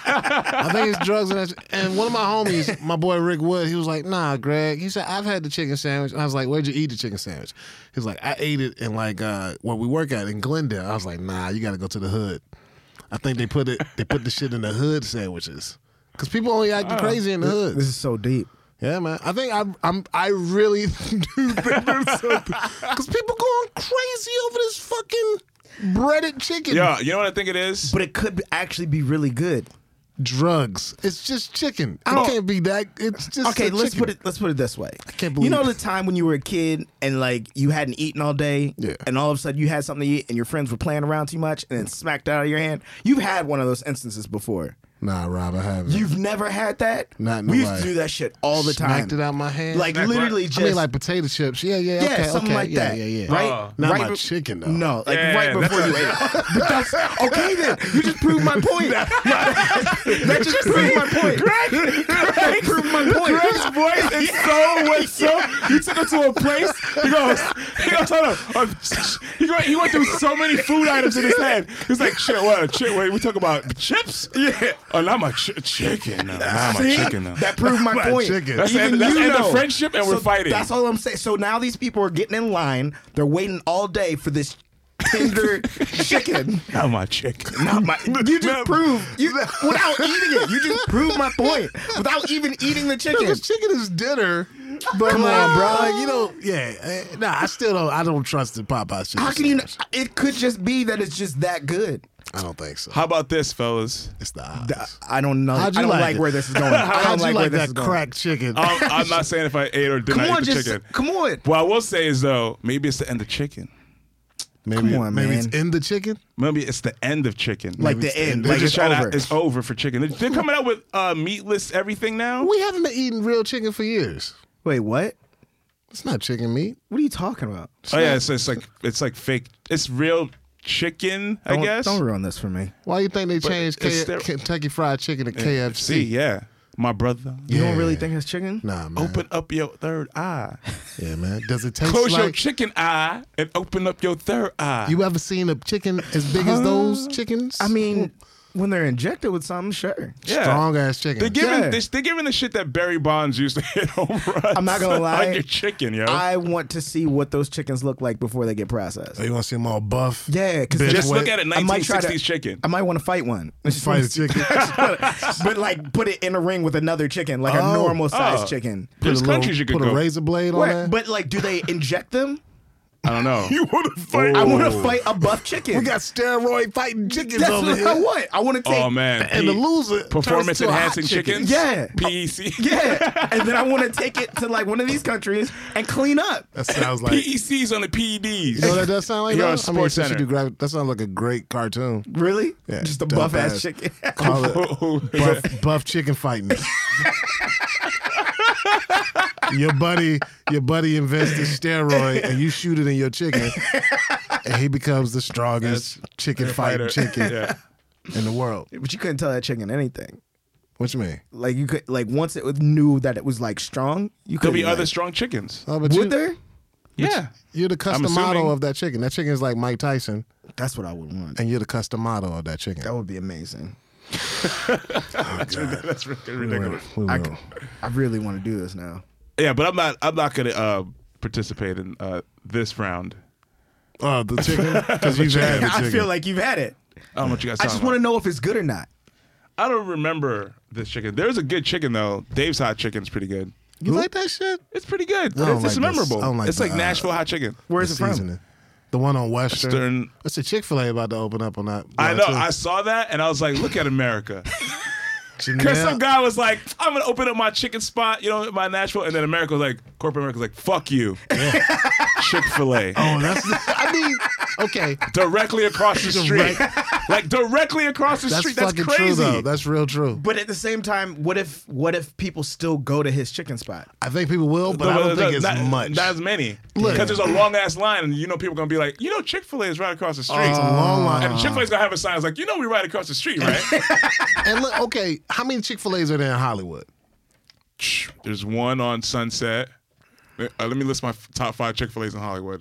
I think it's drugs in that. chi- And one of my homies, my boy Rick Wood, he was like, "Nah, Greg." He said, "I've had the chicken sandwich." And I was like, "Where'd you eat the chicken sandwich?" He was like, "I ate it in like uh, where we work at in Glendale." I was like, "Nah, you got to go to the hood." I think they put it. They put the shit in the hood sandwiches because people only acting crazy in the hood. This is so deep. Yeah, man. I think I, I'm. I really do think there's something because people going crazy over this fucking breaded chicken. Yeah, you know what I think it is? But it could actually be really good. Drugs. It's just chicken. It don't- can't be that. It's just Okay, a let's chicken. put it. Let's put it this way. I can't You believe know it. the time when you were a kid and like you hadn't eaten all day, Yeah. and all of a sudden you had something to eat, and your friends were playing around too much, and it smacked out of your hand. You've had one of those instances before. Nah, Rob, I haven't. You've never had that? Not in We the used way. to do that shit all the time. Smacked it out my hand. Like Snack literally what? just I mean, like potato chips. Yeah, yeah, yeah, okay, something okay. like yeah, that. Yeah, yeah, Right? Oh. Not right my be- chicken though. No, like Yeah, right before that's you ate it. But that's okay then. You just proved my point. that just proved my point. Greg, Greg proved my point. Greg's voice is so what's so. You took him to a place. He goes. He goes. Hold on. Uh, He went. He went through so many food items in his head. He's like, shit. What? Chick, wait, we talk about the chips? Yeah. Oh, not my chi- chicken. No, not my See? chicken. No. That proved my My point. chicken. That's the Even end- that's you the end of know. friendship and we're So fighting. That's all I'm saying. So now these people are getting in line. They're waiting all day for this tender chicken. Not my chicken. Not my, you just proved you without eating it. You just proved my point without even eating the chicken. Because chicken is dinner. But Come like, on, bro. Like, you know, yeah. eh, Nah, I still don't. I don't trust the Popeyes chicken. How can you? Know? sandwich. It could just be that it's just that good. I don't think so. How about this, fellas? It's the odds. I don't know. I How'd you don't like like it? where this is going. I How'd don't you like like where this that is going. cracked chicken? I'm, I'm not saying if I ate or did Come not on, eat the just chicken. come on. What I will say is though, maybe it's the end of chicken. Maybe, Come on, maybe man. it's in the chicken. Maybe it's the end of chicken. Like Maybe the it's end, They're like just it's trying over. To, it's over for chicken. They're, they're coming out with uh, meatless everything now. We haven't been eating real chicken for years. Wait, what? It's not chicken meat. What are you talking about? Oh yeah, it's, it's like it's like fake. It's real chicken, I Don't- guess. Don't ruin this for me. Why you think they changed it's K- still- Kentucky Fried Chicken to K F C? See, yeah, my brother. You don't Yeah. really think it's chicken? Nah, man. Open up your third eye. Yeah, man. Does it taste Close your like? chicken eye and open up your third eye. You ever seen a chicken as big as those chickens? I mean, when they're injected with something, sure. yeah. strong ass chicken. They're giving Yeah. they, they're giving the shit that Barry Bonds used to hit home runs. I'm not gonna lie. on your chicken, yo. I want to see what those chickens look like before they get processed. Oh, you want to see them all buff? Yeah, because Bitch, Just wait. look at it, I might try nineteen to- sixties chicken. I might want to fight one. I just Fight wanna a see- chicken. but like put it in a ring with another chicken, like Oh. a normal sized Oh. chicken. There's Put a little- countries you could put go. a razor blade on Wait, that. but like, do they inject them? I don't know. you want to fight? I want to Oh. fight a buff chicken. We got steroid fighting chickens That's over what here. I want. I want to take. Oh man, And the P- loser turns performance to a hot enhancing chicken. chickens. Yeah. P E C. Yeah, and then I want to take it to like one of these countries and clean up. That sounds like. P E Cs on the P E Ds. You know what that does sound like? You're though? on I mean, Sports since you Center. do gra- that sounds like a great cartoon. Really? Yeah, Just a dope buff ass ass. chicken. Call it buff, buff chicken fighting. your buddy, your buddy invests in steroid, and you shoot it in your chicken, and he becomes the strongest chicken fighting chicken Yeah. in the world. But you couldn't tell that chicken anything. What you mean? Like you could, like once it was, knew that it was like strong, you could There'll be other strong chickens. Oh, but Would you, there? Yeah. You're the custom assuming- model of that chicken. That chicken is like Mike Tyson, That's what I would want. and you're the custom model of that chicken. That would be amazing. That's, that's ridiculous. We will. I, I really want to do this now. Yeah, but I'm not. I'm not gonna uh, participate in uh, this round. Oh, the chicken? Because you've had the I chicken. feel like you've had it. I don't know what you guys. I just want to know if it's good or not. I don't remember this chicken. There's a good chicken though. Dave's Hot Chicken's pretty good. You like that shit? It's pretty good. I don't It's, it's like this. memorable. I don't like it's the, like uh, Nashville hot chicken. Where's The it from? seasoning. The one on Western. Western. It's a Chick-fil-A about to open up on that. I block, know. too. I saw that and I was like, look at America. Janelle- Because some guy was like, I'm gonna open up my chicken spot, you know, my Nashville, and then America was like, corporate America was like, fuck you, Chick-fil-A, Oh, that's. I mean, okay. directly across the street, like directly across the That's street. That's fucking crazy. true, though. That's real true. But at the same time, what if what if people still go to his chicken spot? I think people will, but I don't think it's not, much. Not as many. Look. Because there's a long ass line, and you know people gonna be like, you know, Chick-fil-A is right across the street. It's a long line. And Chick-fil-A's gonna have a sign that's like, you know, we right across the street, right? And look, okay, how many Chick-fil-A's are there in Hollywood? There's one on Sunset. Uh, let me list my f- top five Chick-fil-A's in Hollywood.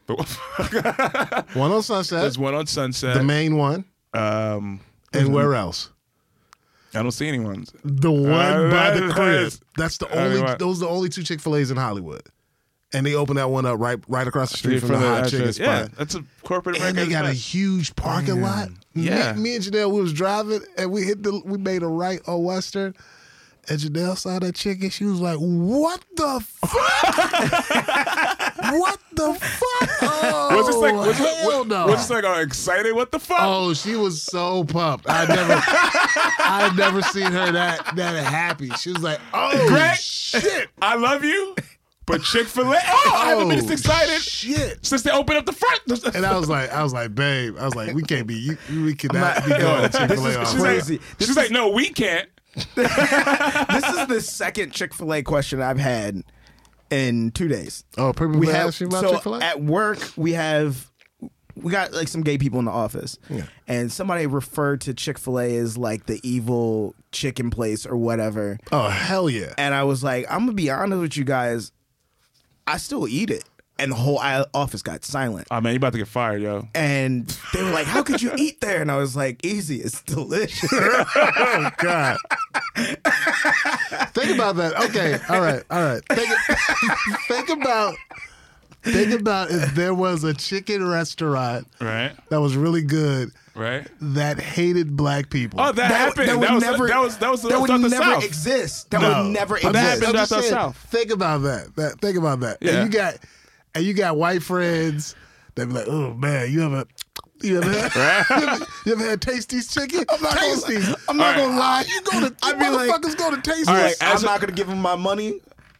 One on Sunset, There's one on Sunset. the main one, Um, and where else? I don't see any ones. The one Uh, by that the is- crib. That's the I mean, only. what? Those are the only two Chick-fil-A's in Hollywood, and they open that one up right right across the street from the hot chicken address. Yeah, spot. that's a corporate And American they got a Express. huge parking lot. Yeah. Me, me and Janelle, we was driving and we hit the we made a right on Western. And Janelle saw that chicken. She was like, "What the fuck? What the fuck? Oh, Was this like was it, hell was, no. was this like uh, excited? What the fuck? Oh, she was so pumped. I never, I never seen her that that happy. She was like, "Oh Greg, shit, I love you, but Chick-fil-A. Oh, I haven't been this Oh, excited shit." since they opened up the front. And I was like, I was like, babe, I was like, we can't be, you, we cannot not- be going to This Chick-fil-A. is all She's the crazy. time. like, This she's is- like, no, we can't. This is the second Chick-fil-A question I've had in two days. Oh, people We been have asking about so Chick-fil-A? at work we have we got like some gay people in the office, Yeah. and somebody referred to Chick-fil-A as like the evil chicken place or whatever. Oh, hell yeah. And I was like, I'm gonna be honest with you guys, I still eat it. And the whole i- office got silent. Oh man, you about to get fired, yo. And they were like, how could you eat there? And I was like, easy, it's delicious. Oh, God. Think about that. Okay, all right, all right. Think, think about, think about if there was a chicken restaurant Right, that was really good right. that hated black people. Oh, that, happened. That, would was never, that was that was that that would was the never South. exist. That No. would never But that exist. happened I'm just out the saying, South. Think about that. That think about that. Yeah. And you got and you got white friends that be like, oh man, you ever you ever had, you ever, you ever had Tasty's chicken? I'm not gonna- Tasty's. I'm not All gonna lie. You go to I'd you be like- motherfuckers go to Tasty's. All right, I'm as a- not gonna give him my money,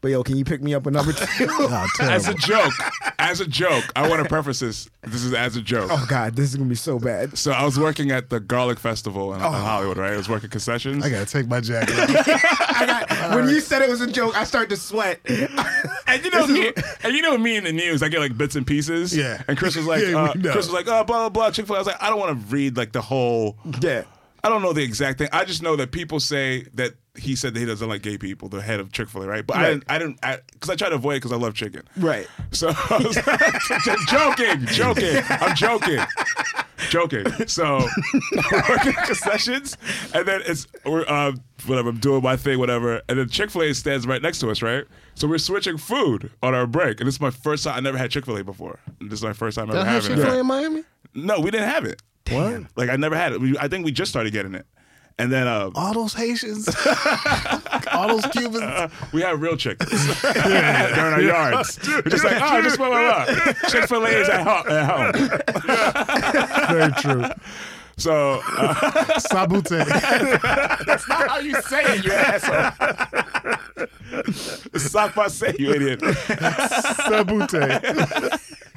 But yo, can you pick me up a number two? Oh, As a terrible. joke, as a joke, I want to preface this. This is as a joke. Oh God, this is gonna be so bad. So I was working at the Garlic Festival in, in Hollywood, right? I was working concessions. I gotta take my jacket off. I got, when you said it was a joke, I started to sweat. And you know, me, and you know me in the news, I get like bits and pieces. Yeah. And Chris was like, Yeah, uh, we know. Chris was like, oh, blah blah blah, Chick-fil-A. I was like, I don't want to read like the whole. Yeah. I don't know the exact thing. I just know that people say that he said that he doesn't like gay people, the head of Chick-fil-A, right? But I Right. didn't, I didn't, because I, I try to avoid it because I love chicken. Right. So I was like, joking, joking. I'm joking. Joking. So we're working concessions, and then it's, we're, uh, whatever, I'm doing my thing, whatever. And then Chick-fil-A stands right next to us, right? So we're switching food on our break. And this is my first time, I never had Chick-fil-A before. This is my first time ever Y'all have having Chick-fil-A it. in Miami? No, we didn't have it. Damn. Like, I never had it. We, I think we just started getting it. And then uh, All those Haitians, all those Cubans. uh, we have real chickens. They're in our yards. We're just like, oh, just blah, blah, blah. Chick-fil-A is at, ho- at home. Very true. So uh, Sabute. that's not how you say it, you asshole. Sock my say, you idiot. Sabute.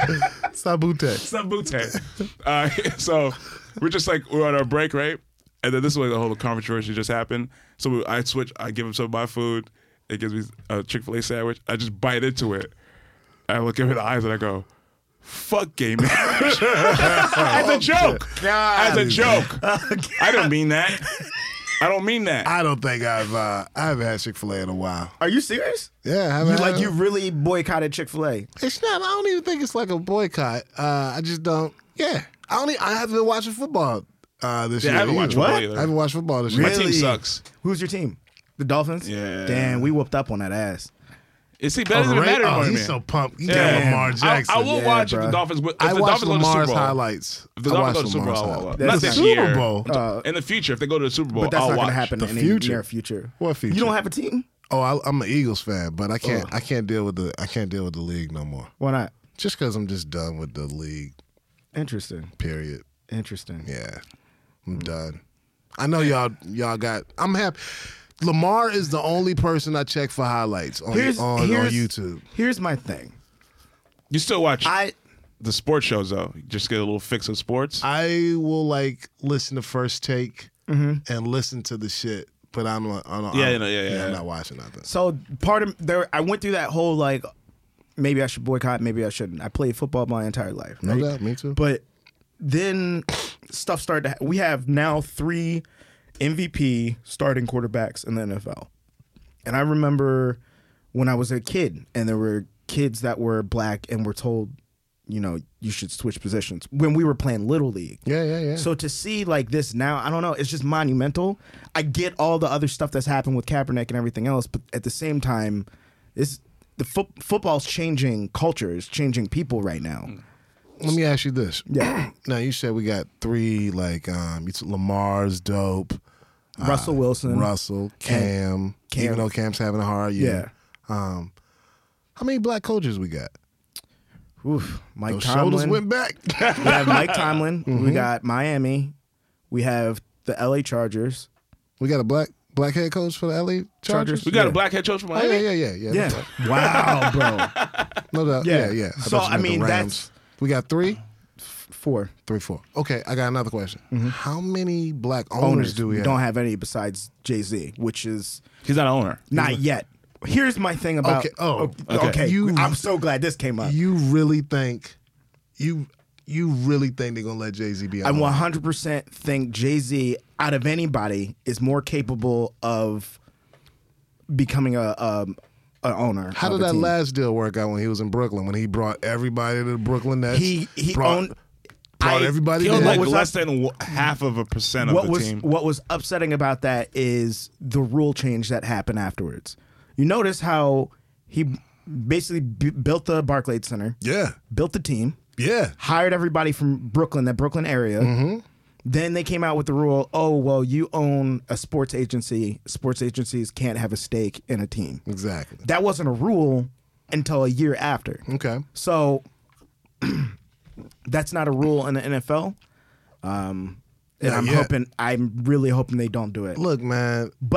Sabute. Sabute. Uh, so we're just like, we're on our break, right? And then this is where the whole controversy just happened. So we, I switch, I give him some of my food. It gives me a Chick-fil-A sandwich. I just bite into it. I look him in the eyes and I go, fuck gay marriage. As a joke. As a joke. I don't mean that. I don't mean that. I don't think I've uh, I haven't had Chick-fil-A in a while. Are you serious? Yeah, I haven't You had like you really boycotted Chick-fil-A? It's not. I don't even think it's like a boycott. Uh, I just don't. Yeah, I don't. e- I haven't been watching football uh, this Yeah, I year. haven't either. watched football What? either. I haven't watched football this My year. team sucks. Who's your team? The Dolphins? Yeah. Damn, we whooped up on that ass. You see, Oh, that doesn't Ray- matter oh, anymore, he's man. so pumped. He Yeah. got Lamar I, Jackson. I will Yeah, watch if bro. the Dolphins. If I the watched Dolphins go to the Super Lamar's Bowl. highlights. If the I Dolphins watched go to the Super Lamar's Bowl, I'll- highlights. not That's this not- year. Super Bowl. Uh, In the future, if they go to the Super Bowl, but that's I'll not watch. going to happen The in future. the near future. What future? You don't have a team? Oh, I, I'm an Eagles fan, but I can't. Ugh. I can't deal with the. I can't deal with the league no more. Why not? Just because I'm just done with the league. Interesting. Period. Interesting. Yeah, I'm done. I know y'all. Y'all got. I'm happy. Lamar is the only person I check for highlights on Here's- on, on here's- YouTube. Here's my thing. You still watch I the sports shows though. You just get a little fix of sports. I will like listen to First Take Mm-hmm. and listen to the shit, but I'm like, I'm, Yeah, I'm, yeah, yeah, yeah. I'm not watching nothing. so part of there. I went through that whole like, maybe I should boycott, maybe I shouldn't. I played football my entire life. No Right? doubt, me too. But then stuff started to. Ha- we have now three M V P starting quarterbacks in the N F L, and I remember when I was a kid, and there were kids that were black and were told, you know, you should switch positions when we were playing little league. Yeah, yeah, yeah. So to see like this now, I don't know, it's just monumental. I get all the other stuff that's happened with Kaepernick and everything else, but at the same time, it's the fo- football's changing culture, it's changing people right now. Let me ask you this. Yeah. Now you said we got three like um you said Lamar's dope. Russell Wilson. Russell, Cam, Cam. even though Cam's having a hard year. Um, how many black coaches we got? Oof, Mike Those shoulders Tomlin. went back. We have Mike Tomlin. We got Miami. We have the L A Chargers. We got a black black head coach for the L A Chargers. Chargers. we got Yeah. a black head coach from Oh, Miami. yeah, yeah, yeah, yeah. Yeah. Wow, bro. No doubt. Yeah. Yeah, yeah. So, thought you I meant the mean, Rams. that's- we got three, Four three, four. Okay, I got another question. How many black owners, owners. do we We have? don't have any besides Jay-Z, which is He's not an owner. not yet. Here's my thing about. Okay, oh, okay. okay. You- I'm so glad this came up. You really think you you really think they're gonna let Jay Z be? I on? one hundred percent think Jay-Z, out of anybody, is more capable of becoming a um, an owner. How of did a that team. last deal work out when he was in Brooklyn? When he brought everybody to the Brooklyn Nets? He he brought, owned. brought I- everybody He there. owned like was less than w- half of a percent of what the was team. what was upsetting about that is the rule change that happened afterwards. You notice how he basically b- built the Barclays Center, yeah, built the team, yeah. hired everybody from Brooklyn, that Brooklyn area. Mm-hmm. Then they came out with the rule, oh, well, you own a sports agency. Sports agencies can't have a stake in a team. Exactly. That wasn't a rule until a year after. Okay. So that's not a rule in the N F L. Um, and Not I'm yet. hoping, I'm really hoping they don't do it. Look, man. But I,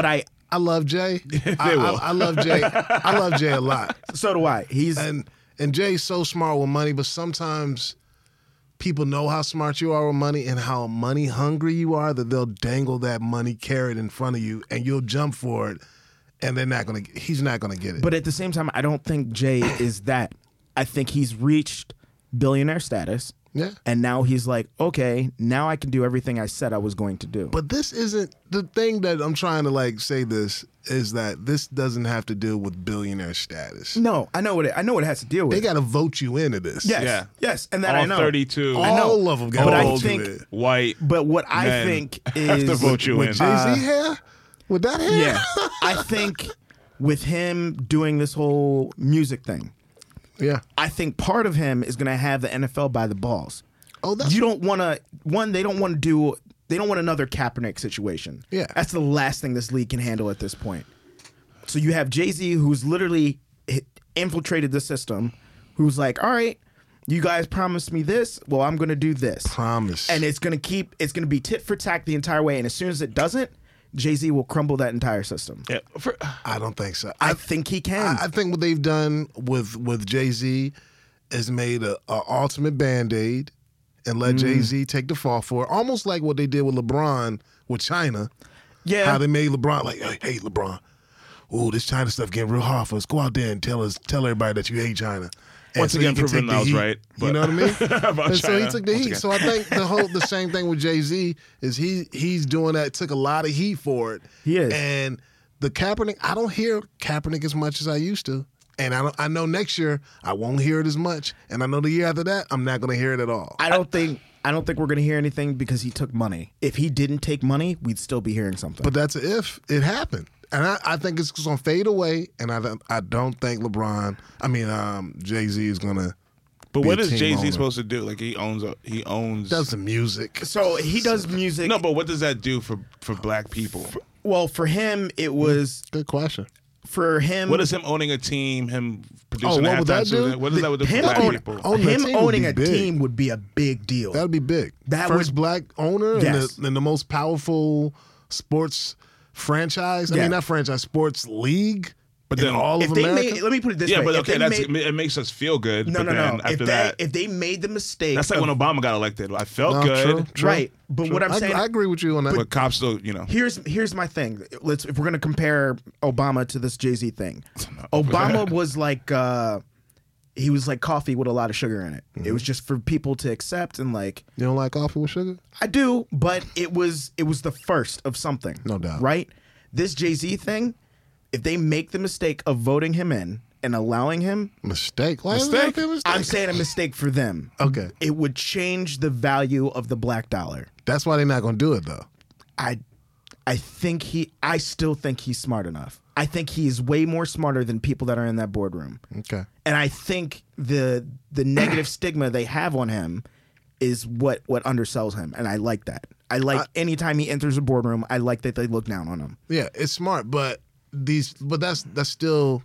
I love Jay. I, will. I, I love Jay. I love Jay a lot. So do I. He's And and Jay's so smart with money, but sometimes people know how smart you are with money and how money hungry you are that they'll dangle that money carrot in front of you and you'll jump for it, and they're not gonna. He's not gonna get it. But at the same time, I don't think Jay is that. I think he's reached billionaire status. yeah. And now he's like, okay, now I can do everything I said I was going to do. But this isn't the thing that I'm trying to like say. This is that this doesn't have to deal with billionaire status. no, I know what it, I know what it has to deal with. They got to vote you into this. yes, Yeah. yes, and that All I know. thirty-two I know. All of them got But to I vote think- you in. white But what I men think have to is vote you With in. Jay Z Uh, hair, with that hair. yeah, I think with him doing this whole music thing, yeah. I think part of him is going to have the N F L by the balls. Oh, that's You don't want to. One, they don't want to do. They don't want another Kaepernick situation. Yeah. That's the last thing this league can handle at this point. So you have Jay-Z, who's literally hit- infiltrated the system, who's like, all right, you guys promised me this, well, I'm going to do this. promise. And it's going to keep, it's going to be tit for tat the entire way. And as soon as it doesn't, Jay-Z will crumble that entire system. Yeah, for, I don't think so. I I, think he can. I, I think what they've done with with Jay Z is made a, a ultimate band aid and let Mm. Jay Z take the fall for it. Almost like what they did with LeBron with China. yeah. How they made LeBron like, hey, hey LeBron, ooh, this China stuff getting real hard for us. Go out there and tell us, tell everybody that you hate China. And Once so again, he can proving take the I was heat. right, You but- know what I mean? About and so he China, took the once heat. again. So I think the whole the same thing with Jay Z is he he's doing that. Took a lot of heat for it. He is. And the Kaepernick, I don't hear Kaepernick as much as I used to. And I don't, I know next year I won't hear it as much. And I know the year after that I'm not going to hear it at all. I don't think I don't think we're gonna hear anything because he took money. If he didn't take money, we'd still be hearing something. But that's a if it happened. And I, I think it's going to fade away. And I don't, I don't think LeBron, I mean, um, Jay Z is going to. but be what a is team Jay Z owner. supposed to do? Like he owns a, he owns. Does the music. so he does music. no, but what does that do for for black people? Well, for him, it was Good question. for him. What is him owning a team? Him producing Oh, a what would that halftime do? show? What does that do for him black own- people? own that him team would owning be a big. team would be a big deal. That would be big. That First would- black owner in, Yes. the, in the most powerful sports franchise. I Yeah. mean, not franchise, sports league. But in then- all if of they America. made, let me put it this Yeah, way. but if okay, they that's made, it makes us feel good. no, but no, then no. after If they that, if they made the mistake, that's like of, when Obama got elected. I felt No, good, true, true, right. But true. what I'm I, saying, I agree with you on that. but cops still, you know. here's here's my thing. Let's if we're gonna compare Obama to this Jay-Z thing. Obama was like uh, he was like coffee with a lot of sugar in it. Mm-hmm. It was just for people to accept and like You don't like coffee with sugar? I do, but it was it was the first of something. No doubt. Right? This Jay-Z thing, if they make the mistake of voting him in and allowing him, Mistake. Why is Mistake? that a mistake? I'm saying a mistake for them. Okay. It would change the value of the black dollar. That's why they're not going to do it, though. I I think he I still think he's smart enough. I think he is way more smarter than people that are in that boardroom. Okay. And I think the the negative stigma they have on him is what what undersells him, and I like that. I like anytime he enters a boardroom, I like that they look down on him. Yeah, it's smart, but these, but that's that's still,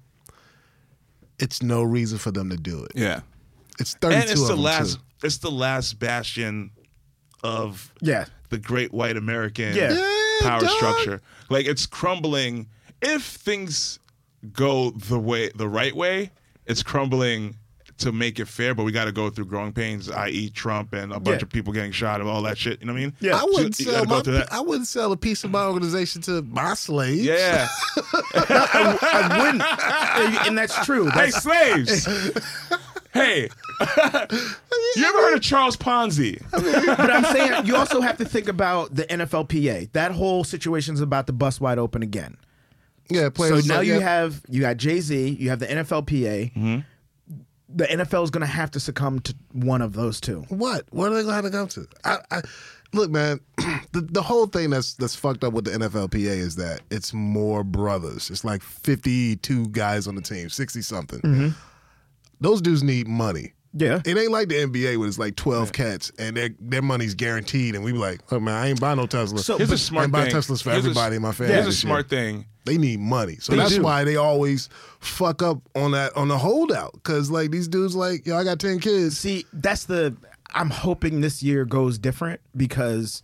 it's no reason for them to do it. Yeah, It's thirty-two and it's of the them last. too. It's the last bastion of Yeah. the great white American Yeah. Yeah, power dog. structure. Like it's crumbling. If things go the way the right way, it's crumbling to make it fair. But we got to go through growing pains, that is, Trump and a bunch Yeah. of people getting shot and all that shit. You know what I mean? Yeah. I wouldn't So you sell gotta go my. through that. I wouldn't sell a piece of my organization to my slaves. Yeah. I wouldn't. And that's true. Hey, That's, slaves. Hey, you ever heard of Charles Ponzi? but I'm saying you also have to think about the N F L P A. That whole situation's about to bust wide open again. Yeah. So Players now like, you yeah, have you got Jay-Z, you have the N F L P A. Mm-hmm. The N F L is going to have to succumb to one of those two. what? What are they going to have to come to? I, I look, man. The the whole thing that's that's fucked up with the N F L P A is that it's more brothers. It's like fifty-two guys on the team, sixty something. Mm-hmm. Those dudes need money. Yeah. It ain't like the N B A where it's like twelve cats and their their money's guaranteed, and we be like, "Oh man, I ain't buying no Tesla." So- Here's But a smart I ain't buying thing. Teslas for Here's a- everybody in my family. Here's a this smart year. thing. They need money, so They that's do. why they always fuck up on that on the holdout. Because like these dudes, like, yo, I got ten kids. See, that's the. I'm hoping this year goes different because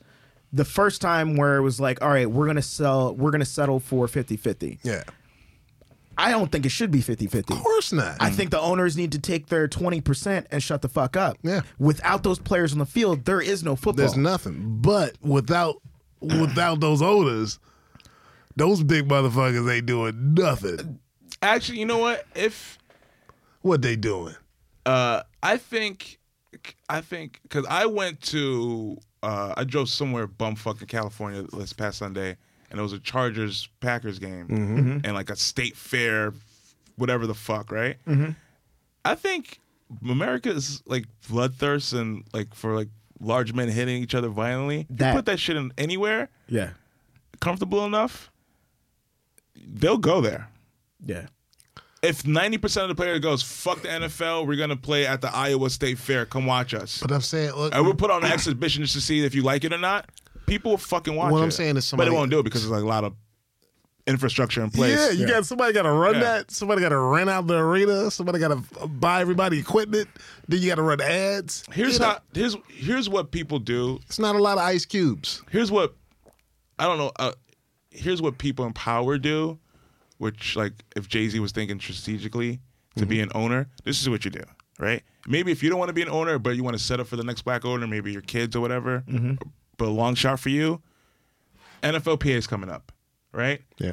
the first time where it was like, all right, we're gonna sell, we're gonna settle for fifty-fifty. Yeah. I don't think it should be fifty-fifty. Of course not. I think the owners need to take their twenty percent and shut the fuck up. Yeah. Without those players on the field, there is no football. There's nothing. But without without those owners, those big motherfuckers ain't doing nothing. Actually, you know what? If What they doing? uh, I think, I think, because I went to, uh, I drove somewhere bumfuck in California this past Sunday, and it was a Chargers Packers game, Mm-hmm. and like a state fair, whatever the fuck, right? Mm-hmm. I think America's like bloodthirst and like for like large men hitting each other violently. If That- you put that shit in anywhere, Yeah. comfortable enough, they'll go there. Yeah. If ninety percent of the player goes, fuck the N F L, we're going to play at the Iowa State Fair. Come watch us. But I'm saying, look, And we'll put on an exhibition just to see if you like it or not. People will fucking watch it. What I'm saying is somebody- But they won't do it because there's like a lot of infrastructure in place. yeah, you got somebody got to run Yeah. that. Somebody got to rent out the arena. Somebody got to buy everybody equipment. Then you got to run ads. Here's You know, how here's here's what people do. It's not a lot of ice cubes. Here's what I don't know. Uh, here's what people in power do, which like if Jay-Z was thinking strategically to be an owner, this is what you do, right? Maybe if you don't want to be an owner, but you want to set up for the next black owner, maybe your kids or whatever, but a long shot for you, N F L P A is coming up, right? Yeah.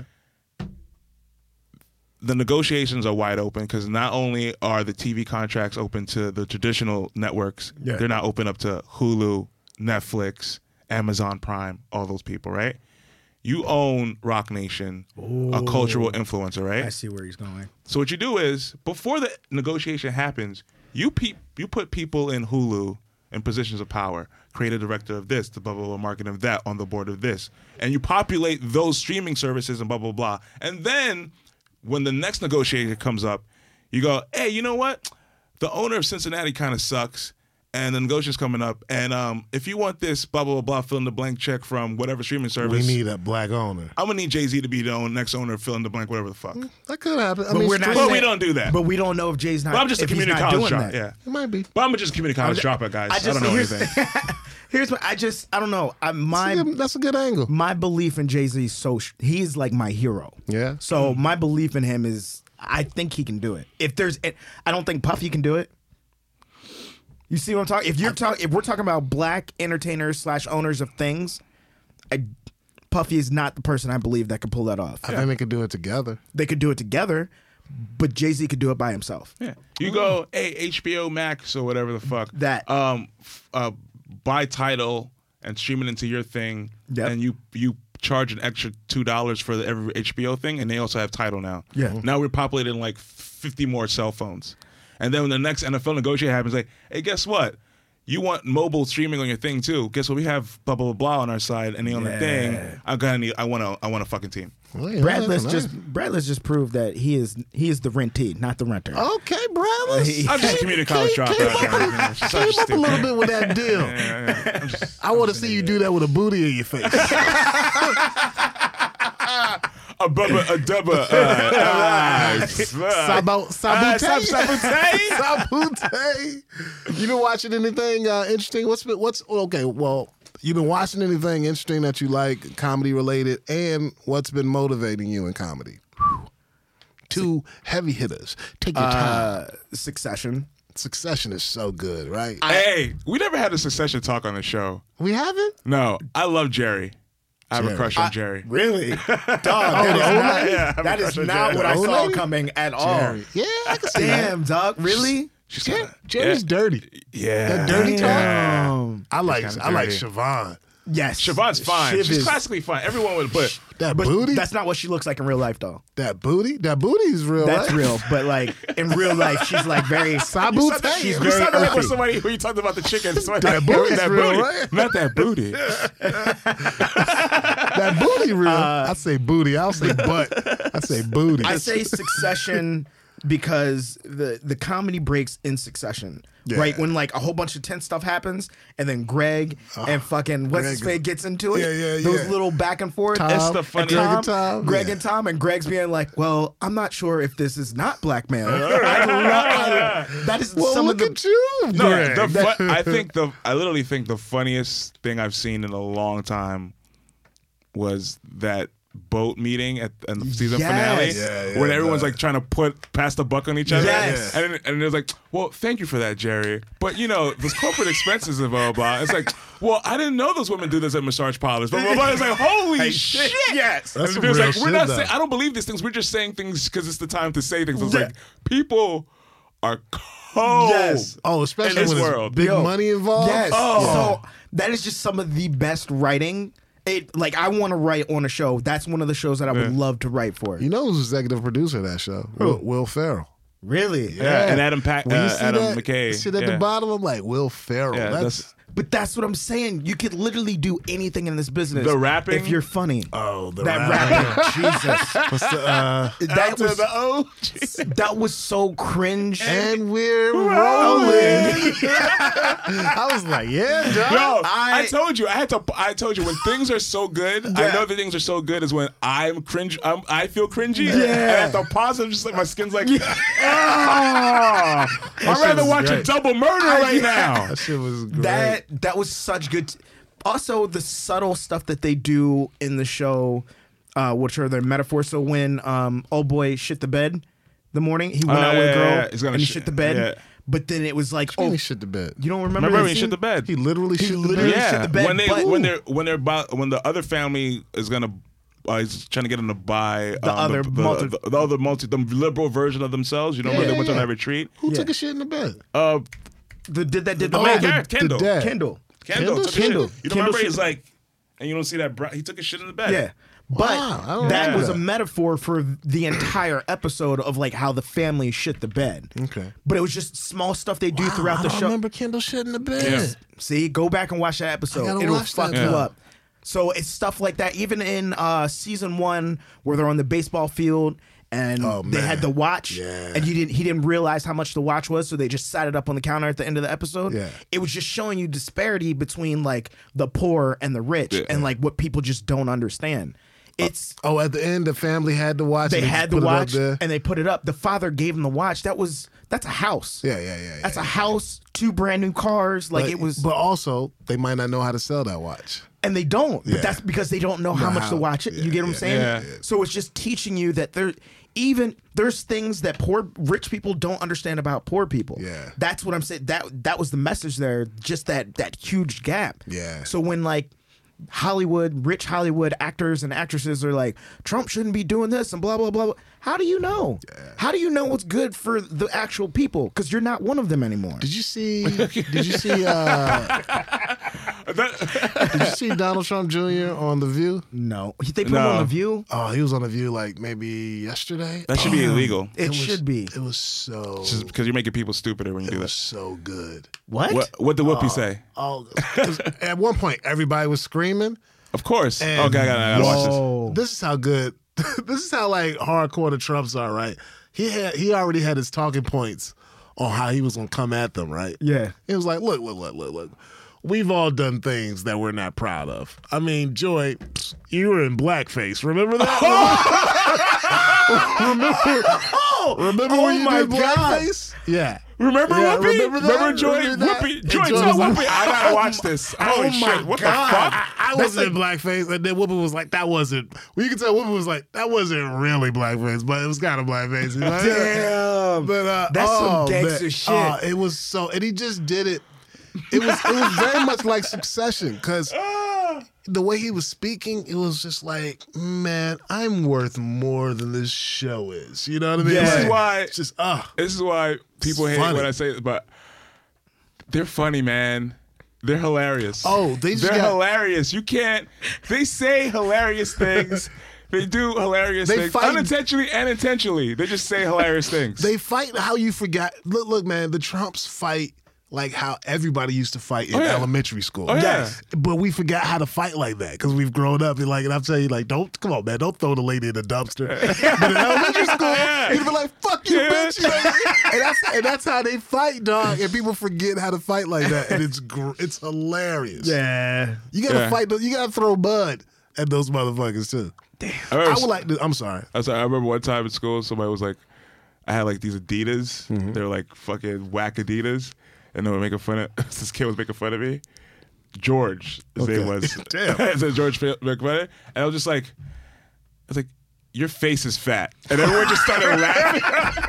The negotiations are wide open because not only are the T V contracts open to the traditional networks, Yeah. they're not open up to Hulu, Netflix, Amazon Prime, all those people, right? You own Rock Nation, a cultural influencer, right? I see where he's going. So what you do is before the negotiation happens, you pe- you put people in Hulu in positions of power, creative director of this, the blah blah blah marketing of that, on the board of this, and you populate those streaming services and blah blah blah. And then when the next negotiation comes up, you go, hey, you know what? The owner of Cincinnati kind of sucks, and the negotiation's coming up. And um, if you want this blah blah blah blah fill in the blank check from whatever streaming service, We need a black owner. I'm gonna need Jay-Z to be the own, next owner, fill in the blank, whatever the fuck. That could happen. I But mean, we're not stream- But we saying- don't do that. But we don't know if Jay's not. But I'm just a if he's community not college doing drop. that. Yeah. It might be. But I'm just a community college dropout, guys. I, I just don't know here's, anything. here's what I just I don't know. I, my That's a good- that's a good angle. my belief in Jay Z is so sh- he's like my hero. Yeah. So my belief in him is I think he can do it. If there's I don't think Puffy can do it. You see what I'm talking? If you're talking, if we're talking about black entertainers slash owners of things, I, Puffy is not the person I believe that could pull that off. I think they could do it together. They could do it together, but Jay Z could do it by himself. Yeah. You go, hey, H B O Max or whatever the fuck. That. Um, f- uh, buy Tidal and stream it into your thing, Yep. and you you charge an extra two dollars for the, every H B O thing, and they also have Tidal now. Yeah. Now we're populating like fifty more cell phones, and then when the next N F L negotiation happens, like, hey, guess what? You want mobile streaming on your thing too? Guess what? We have blah blah blah, blah on our side, and they on the Yeah. thing. I'm gonna need. I want to. I want a fucking team. Well, yeah, Bradless that's just nice. Bradless just proved that he is he is the rentee, not the renter. Okay, Bradless. He- I'm just a community college Came- dropout. came up- guys. It's so Came up a stupid. little bit with that deal. Yeah, yeah, yeah. I'm just- I want to see you do that with a booty in your face. A bubba, a dubba. Uh, uh, Sabo, uh, sabute. sab- sabute? Sabute. You been watching anything uh, interesting? What's been, what's okay? Well, you been watching anything interesting that you like, comedy related, and what's been motivating you in comedy? Two heavy hitters. Take your time. Uh, Succession. Succession is so good, right? Hey, we never had a Succession talk on the show. we haven't. No, I love Jerry. I have Jerry. a crush on Jerry. Really? Dog, that the is old not, lady? Yeah, I have a that is crush on not Jerry. what I The old saw lady? coming at all. Jerry. Yeah, I can see that. Damn, dog. Really? She's Jer- kinda, Jerry's dirty. yeah, That dirty talk. Damn. I like kinda I like dirty. Siobhan. Yes. Siobhan's fine. Shiv She's is- classically fine. Everyone would, but That But booty. that's not what she looks like in real life, though. that booty. That booty is real. That's right? real. But like in real life, she's like very Sabute. She's you very sounded like when earthy. somebody when you talked about the chicken. Somebody That booty's that real, booty, right? not that booty. That booty real. I say booty. I'll say butt. I say booty. I say Succession because the the comedy breaks in succession. Yeah. Right when like a whole bunch of tense stuff happens, and then Greg and fucking what's his Greg- face gets into it. Yeah, yeah, Those yeah. little back and forth. Tom, It's the And funny- Greg Tom, and Tom, Greg yeah. and Tom, and Greg's being like, "Well, I'm not sure if this is not blackmail." I love, I, that is Well, some look of the. at you, No, Greg. the fu- I think the I literally think the funniest thing I've seen in a long time was that boat meeting at and the season Yes. finale Yeah, yeah, when everyone's the- like trying to put pass the buck on each other. Yes. And then- and it was like, well, thank you for that, Jerry. But you know, those corporate expenses and blah blah blah. It's like, well, I didn't know those women do this at massage parlors. Blah blah blah. It's like, holy shit. Yes. That's And some it was real like, we're shit, not though. saying I don't believe these things. We're just saying things because it's the time to say things. It's Yeah. like people are cold. Yes. Oh, especially in this when there's world. big Yo, money involved. Yes. Oh. So that is just some of the best writing. It like I want to write on a show. That's one of the shows that I would Yeah. love to write for. You know who's executive producer of that show? Will, Will Ferrell. Really? Yeah, and Adam Pack, When you uh, see Adam that McKay. shit at yeah. the bottom, I'm like, Will Ferrell. Yeah, that's, that's- But that's what I'm saying. You could literally do anything in this business. The rapping? if you're funny. oh, the that rap. rapping, Jesus. What's the, uh, That After was the O. that was so cringe. and we're rolling. I was like, yeah, John. Yo, I, I- told you. I had to. I told you when things are so good. I Yeah. know that things are so good is when I'm cringe. I'm, I feel cringy. Yeah. And at the pause, I'm just like my skin's like. Ah, I'd rather was watch a great. double murder right now. That shit was great. That that was such good. Also, the subtle stuff that they do in the show, uh, which are their metaphors. So when um, old boy shit the bed the morning, he went Oh, out yeah, with a yeah, girl yeah. He's gonna and he sh- shit the bed. yeah. But then it was like, oh, oh, he shit the bed. you don't remember? Remember that when he scene? shit the bed? He literally shit the literally bed. shit Yeah, the bed, when they but- when they're when they're about when the other family is gonna. Uh, he's trying to get them to buy The um, other the, multi- the, the other multi, the liberal version of themselves. You know, Yeah, where they yeah, went on yeah. that retreat. Who Yeah. took a shit in the bed? Uh, The did that did the Oh, man. the- Garrett, Kendall. the dad. Kendall. Kendall, Kendall? took a shit. Kendall. You don't Kendall remember? shit- He's like, and you don't see that. Bra- he took a shit in the bed. Yeah. But Wow, I don't that remember was a that. metaphor for the entire episode of like how the family shit the bed. Okay. But it was just small stuff they do Wow, throughout I the don't show. remember Kendall shit in the bed. Yeah. See, go back and watch that episode. I gotta It'll watch fuck that you now. up. So it's stuff like that. Even in uh, season one, where they're on the baseball field and Oh, they had man. the watch, Yeah. and he didn't he didn't realize how much the watch was, so they just sat it up on the counter at the end of the episode. Yeah. It was just showing you disparity between like the poor and the rich, Yeah. and like what people just don't understand. It's Oh, at the end, the family had to watch. they and had just the put it up watch there. and they put it up. The father gave him the watch. That was that's a house. Yeah, yeah, yeah. yeah That's a yeah. house, two brand new cars. Like But- it was, But also, they might not know how to sell that watch. and they don't. But Yeah. that's because they don't know how Know much how- to watch it. yeah, you get what I'm yeah, saying? yeah. So it's just teaching you that there, even there's things that poor rich people don't understand about poor people. Yeah. That's what I'm saying. That that was the message there. Just that that huge gap. Yeah. So when like Hollywood, rich Hollywood actors and actresses are like, Trump shouldn't be doing this and blah blah blah. blah. How do you know? How do you know what's good for the actual people? Because you're not one of them anymore. Did you see? Did you see? Uh, That- did you see Donald Trump Junior on The View? No, they put him No. on the View. Oh, he was on The View like maybe yesterday. that should be illegal. It, was- should be. It was so. Because you're making people stupider when you It do was that. so good. What? What What did Whoopi say? Oh, 'cause at one point everybody was screaming. Of course. And- okay, I gotta, I gotta watch this. Whoa. This is how good. This is how like hardcore the Trumps are, right? He had he already had his talking points on how he was gonna come at them, right? Yeah. He was like, look, look, look, look, look. We've all done things that we're not proud of. I mean, Joy, you were in blackface. Remember that? remember remember oh when you my did God. blackface? Yeah. Remember Yeah, Whoopi? remember that? Joy? Remember that? Whoopi? And Joy, Joy tell was like, Whoopi. I gotta watch this. Holy oh my shit. What God. the fuck? I, I was in blackface, and then Whoopi was like, "That wasn't." Well, you can tell Whoopi was like, "That wasn't really blackface, but it was kind of blackface." You know? Damn. But uh, That's some oh, gangster man. shit. Oh, it was so, and he just did it. It was it was very much like Succession because the way he was speaking, it was just like, man, I'm worth more than this show is. You know what I mean? Yeah. This is Like, why. it's just ah. This is why people It's hate funny. when I say it, but they're funny, man. They're hilarious. Oh, they just they're got- hilarious. You can't. They say hilarious things. They do hilarious They things, fight- unintentionally and intentionally. They just say hilarious things. They fight how you forgot. Look, look, man. The Trumps fight like how everybody used to fight in Oh, yeah. elementary school. Oh, yeah. Yes. But we forgot how to fight like that because we've grown up. And like, and I'm telling you, like, don't come on, man, don't throw the lady in the dumpster. But in elementary school, you'd be like, "Fuck you, Yeah. bitch!" You know? and that's and that's how they fight, dog. And people forget how to fight like that, and it's gr- it's hilarious. Yeah. You gotta Yeah. fight. You gotta throw mud at those motherfuckers too. I, I remember, would like to. I'm sorry. I, was, I remember one time in school, somebody was like, I had like these Adidas. They were like fucking whack Adidas. And they were making fun of, this kid was making fun of me. George, his Okay. name was. Damn. So George making fun of me. And I was just like, I was like, your face is fat. And everyone just started laughing.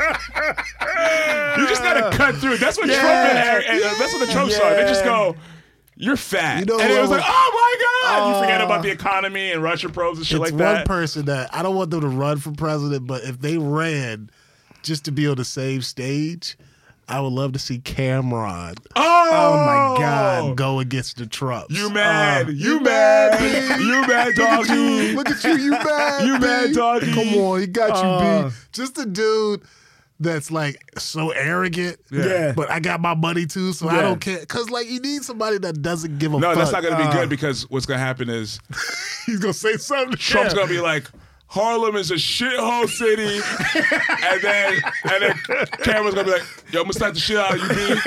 You just gotta cut through. That's what Yeah. Trump and, and uh, that's what the Trump song. They just go, you're fat. You know and it who was I like, was- oh my God. You forget Oh. about the economy and Russia probes and shit It's like one that. person that I don't want them to run for president, but if they ran just to be on the same stage, I would love to see Cameron Oh, Oh my God. go against the Trumps. You mad? Uh, you mad? you mad, Look at you! doggy? Look at you! You mad? You mad, B? doggy? Come on, he got you, Uh. B. Just a dude that's like so arrogant. Yeah. But I got my money too, so I Yeah. don't care. Cause like you need somebody that doesn't give a No, fuck. that's not going to be Uh. good because what's going to happen is He's gonna say something. Trump's Yeah. going to be like, Harlem is a shithole city, and then and then Cameron's gonna be like, "Yo, I'm gonna slap the shit out of you, B."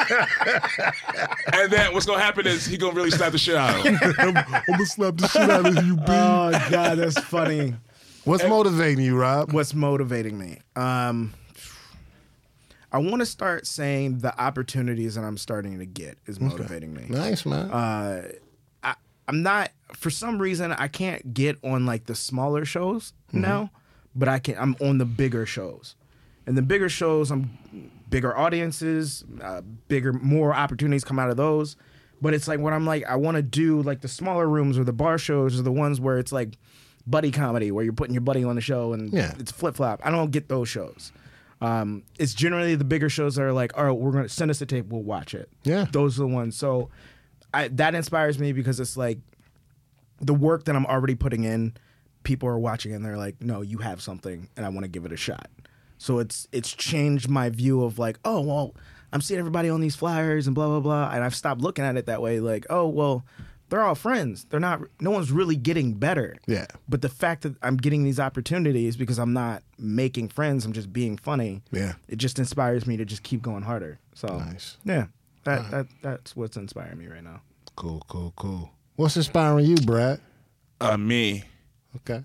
And then what's gonna happen is he gonna really slap the shit out of him. I'm, I'm gonna slap the shit out of you, B. Oh God, that's funny. What's motivating you, Rob? What's motivating me? Um, I want to start saying the opportunities that I'm starting to get is motivating me. Nice, man. Uh, I, I'm not, for some reason, I can't get on like the smaller shows now, but I can. I'm on the bigger shows, and the bigger shows, I'm bigger audiences, uh, bigger, more opportunities come out of those. But it's like when I'm like, I want to do like the smaller rooms or the bar shows or the ones where it's like buddy comedy, where you're putting your buddy on the show and Yeah. it's flip flop. I don't get those shows. Um, it's generally the bigger shows that are like, all right, we're gonna send us a tape, we'll watch it. Yeah. Those are the ones. So I, that inspires me because it's like the work that I'm already putting in, people are watching and they're like, no, you have something and I want to give it a shot. So it's it's changed my view of like, oh, well, I'm seeing everybody on these flyers and blah, blah, blah. And I've stopped looking at it that way. Like, oh, well, they're all friends. They're not, no one's really getting better. Yeah. But the fact that I'm getting these opportunities because I'm not making friends, I'm just being funny. Yeah. It just inspires me to just keep going harder. So, Nice. yeah, that, that that's what's inspiring me right now. Cool, cool, cool. What's inspiring you, Brad? Uh, me. Okay.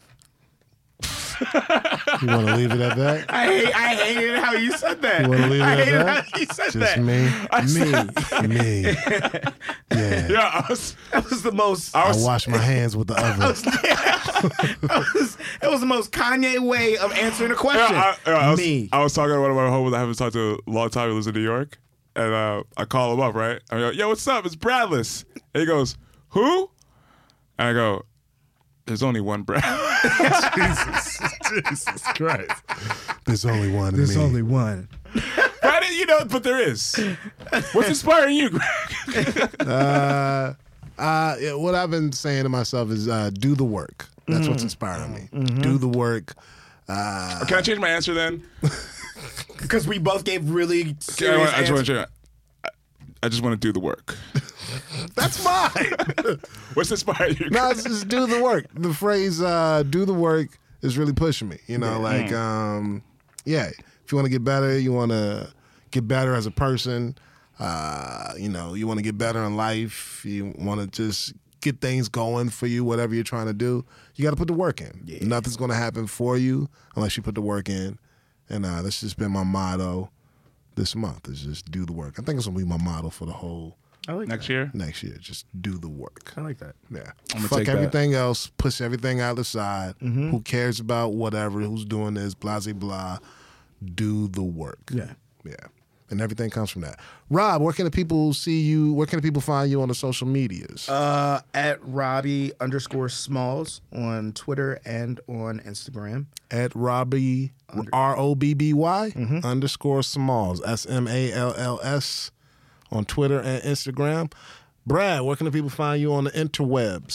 You want to leave it at that? I hate, I hated how you said that. You wanna leave it I at hated that? how you said Just that. me, me, me. Yeah. Yeah, I was. That was the most. I I was. wash my hands with the oven. That was, that was the most Kanye way of answering a question. Yeah, I, yeah, I was, me. I was talking to one of my homies I haven't talked to a long time. He lives in New York, and uh, I call him up. Right? I go, "Yo, what's up? It's Bradless." And he goes, "Who?" And I go, "There's only one Brad." Jesus, Jesus Christ. There's only one. There's me. only one. Right? You know, but there is. What's inspiring you, Greg? Uh, uh, yeah, what I've been saying to myself is uh, do the work. That's what's inspiring me. Do the work. Uh, Can I change my answer then? Because we both gave really I, serious want, I just want answers. to change. I, I just want to do the work. that's mine. What's inspiring you? No, it's just do the work. The phrase uh, "do the work" is really pushing me. You know, like, um, yeah, if you want to get better, you want to get better as a person. Uh, you know, you want to get better in life. You want to just get things going for you, whatever you're trying to do. You got to put the work in. Yeah. Nothing's going to happen for you unless you put the work in. And uh, that's just been my motto this month, is just do the work. I think it's going to be my motto for the whole I like Next that. year? next year. Just do the work. I like that. Yeah. I'm gonna Fuck take that. everything else. Push everything out the side. Who cares about whatever? Who's doing this? Blah, blah, blah. Do the work. Yeah. Yeah. And everything comes from that. Rob, where can the people see you? Where can the people find you on the social medias? Uh, at Robbie underscore Smalls on Twitter and on Instagram. At Robbie, R O B B Y, underscore Smalls, S M A L L S, on Twitter and Instagram. Brad, where can the people find you on the interwebs?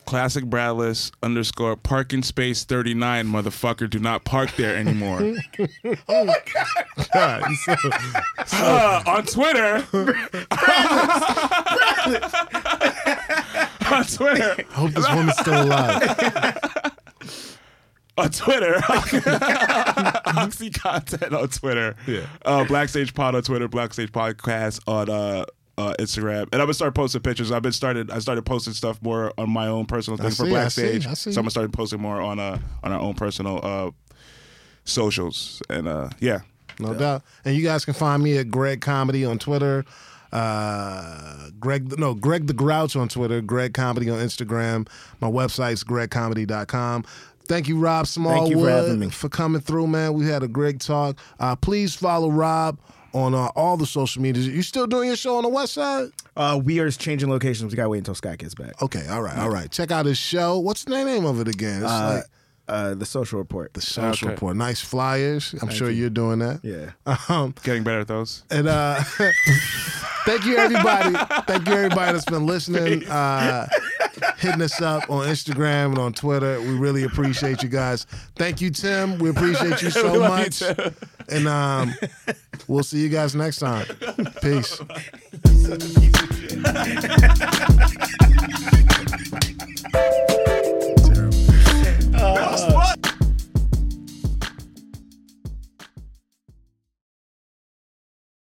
Classic Bradless underscore parking space thirty-nine, motherfucker. Do not park there anymore. Oh my God. So, Uh, on Twitter. on Twitter. I hope this woman's still alive. On Twitter. Oxy content on Twitter. Yeah. Uh, Black Stage Pod on Twitter. Black Stage Podcast on uh, uh, Instagram. And I'm gonna start posting pictures. I've been started. I started posting stuff more on my own personal thing I for see, Black I see, Stage. I see. So I'm gonna start posting more on uh on our own personal uh socials. And uh yeah. No doubt. And you guys can find me at Greg Comedy on Twitter. Uh, Greg, no, Greg the Grouch on Twitter. Greg Comedy on Instagram. My website's greg comedy dot com. Thank you, Rob Smallwood, Thank you for having me. for coming through, man. We had a great talk. Uh, please follow Rob on uh, all the social medias. You still doing your show on the West Side? Uh, we are changing locations. We gotta wait until Sky gets back. Okay, all right, all right. Check out his show. What's the name of it again? It's Uh, like uh, the Social Report. the Social Okay. Report. Nice flyers. I'm sure you're doing that. Yeah. Um, Getting better at those. And uh, thank you, everybody. Thank you, everybody that's been listening, uh, hitting us up on Instagram and on Twitter. We really appreciate you guys. Thank you, Tim. We appreciate you so We love you, much. Tim. And um, we'll see you guys next time. Peace.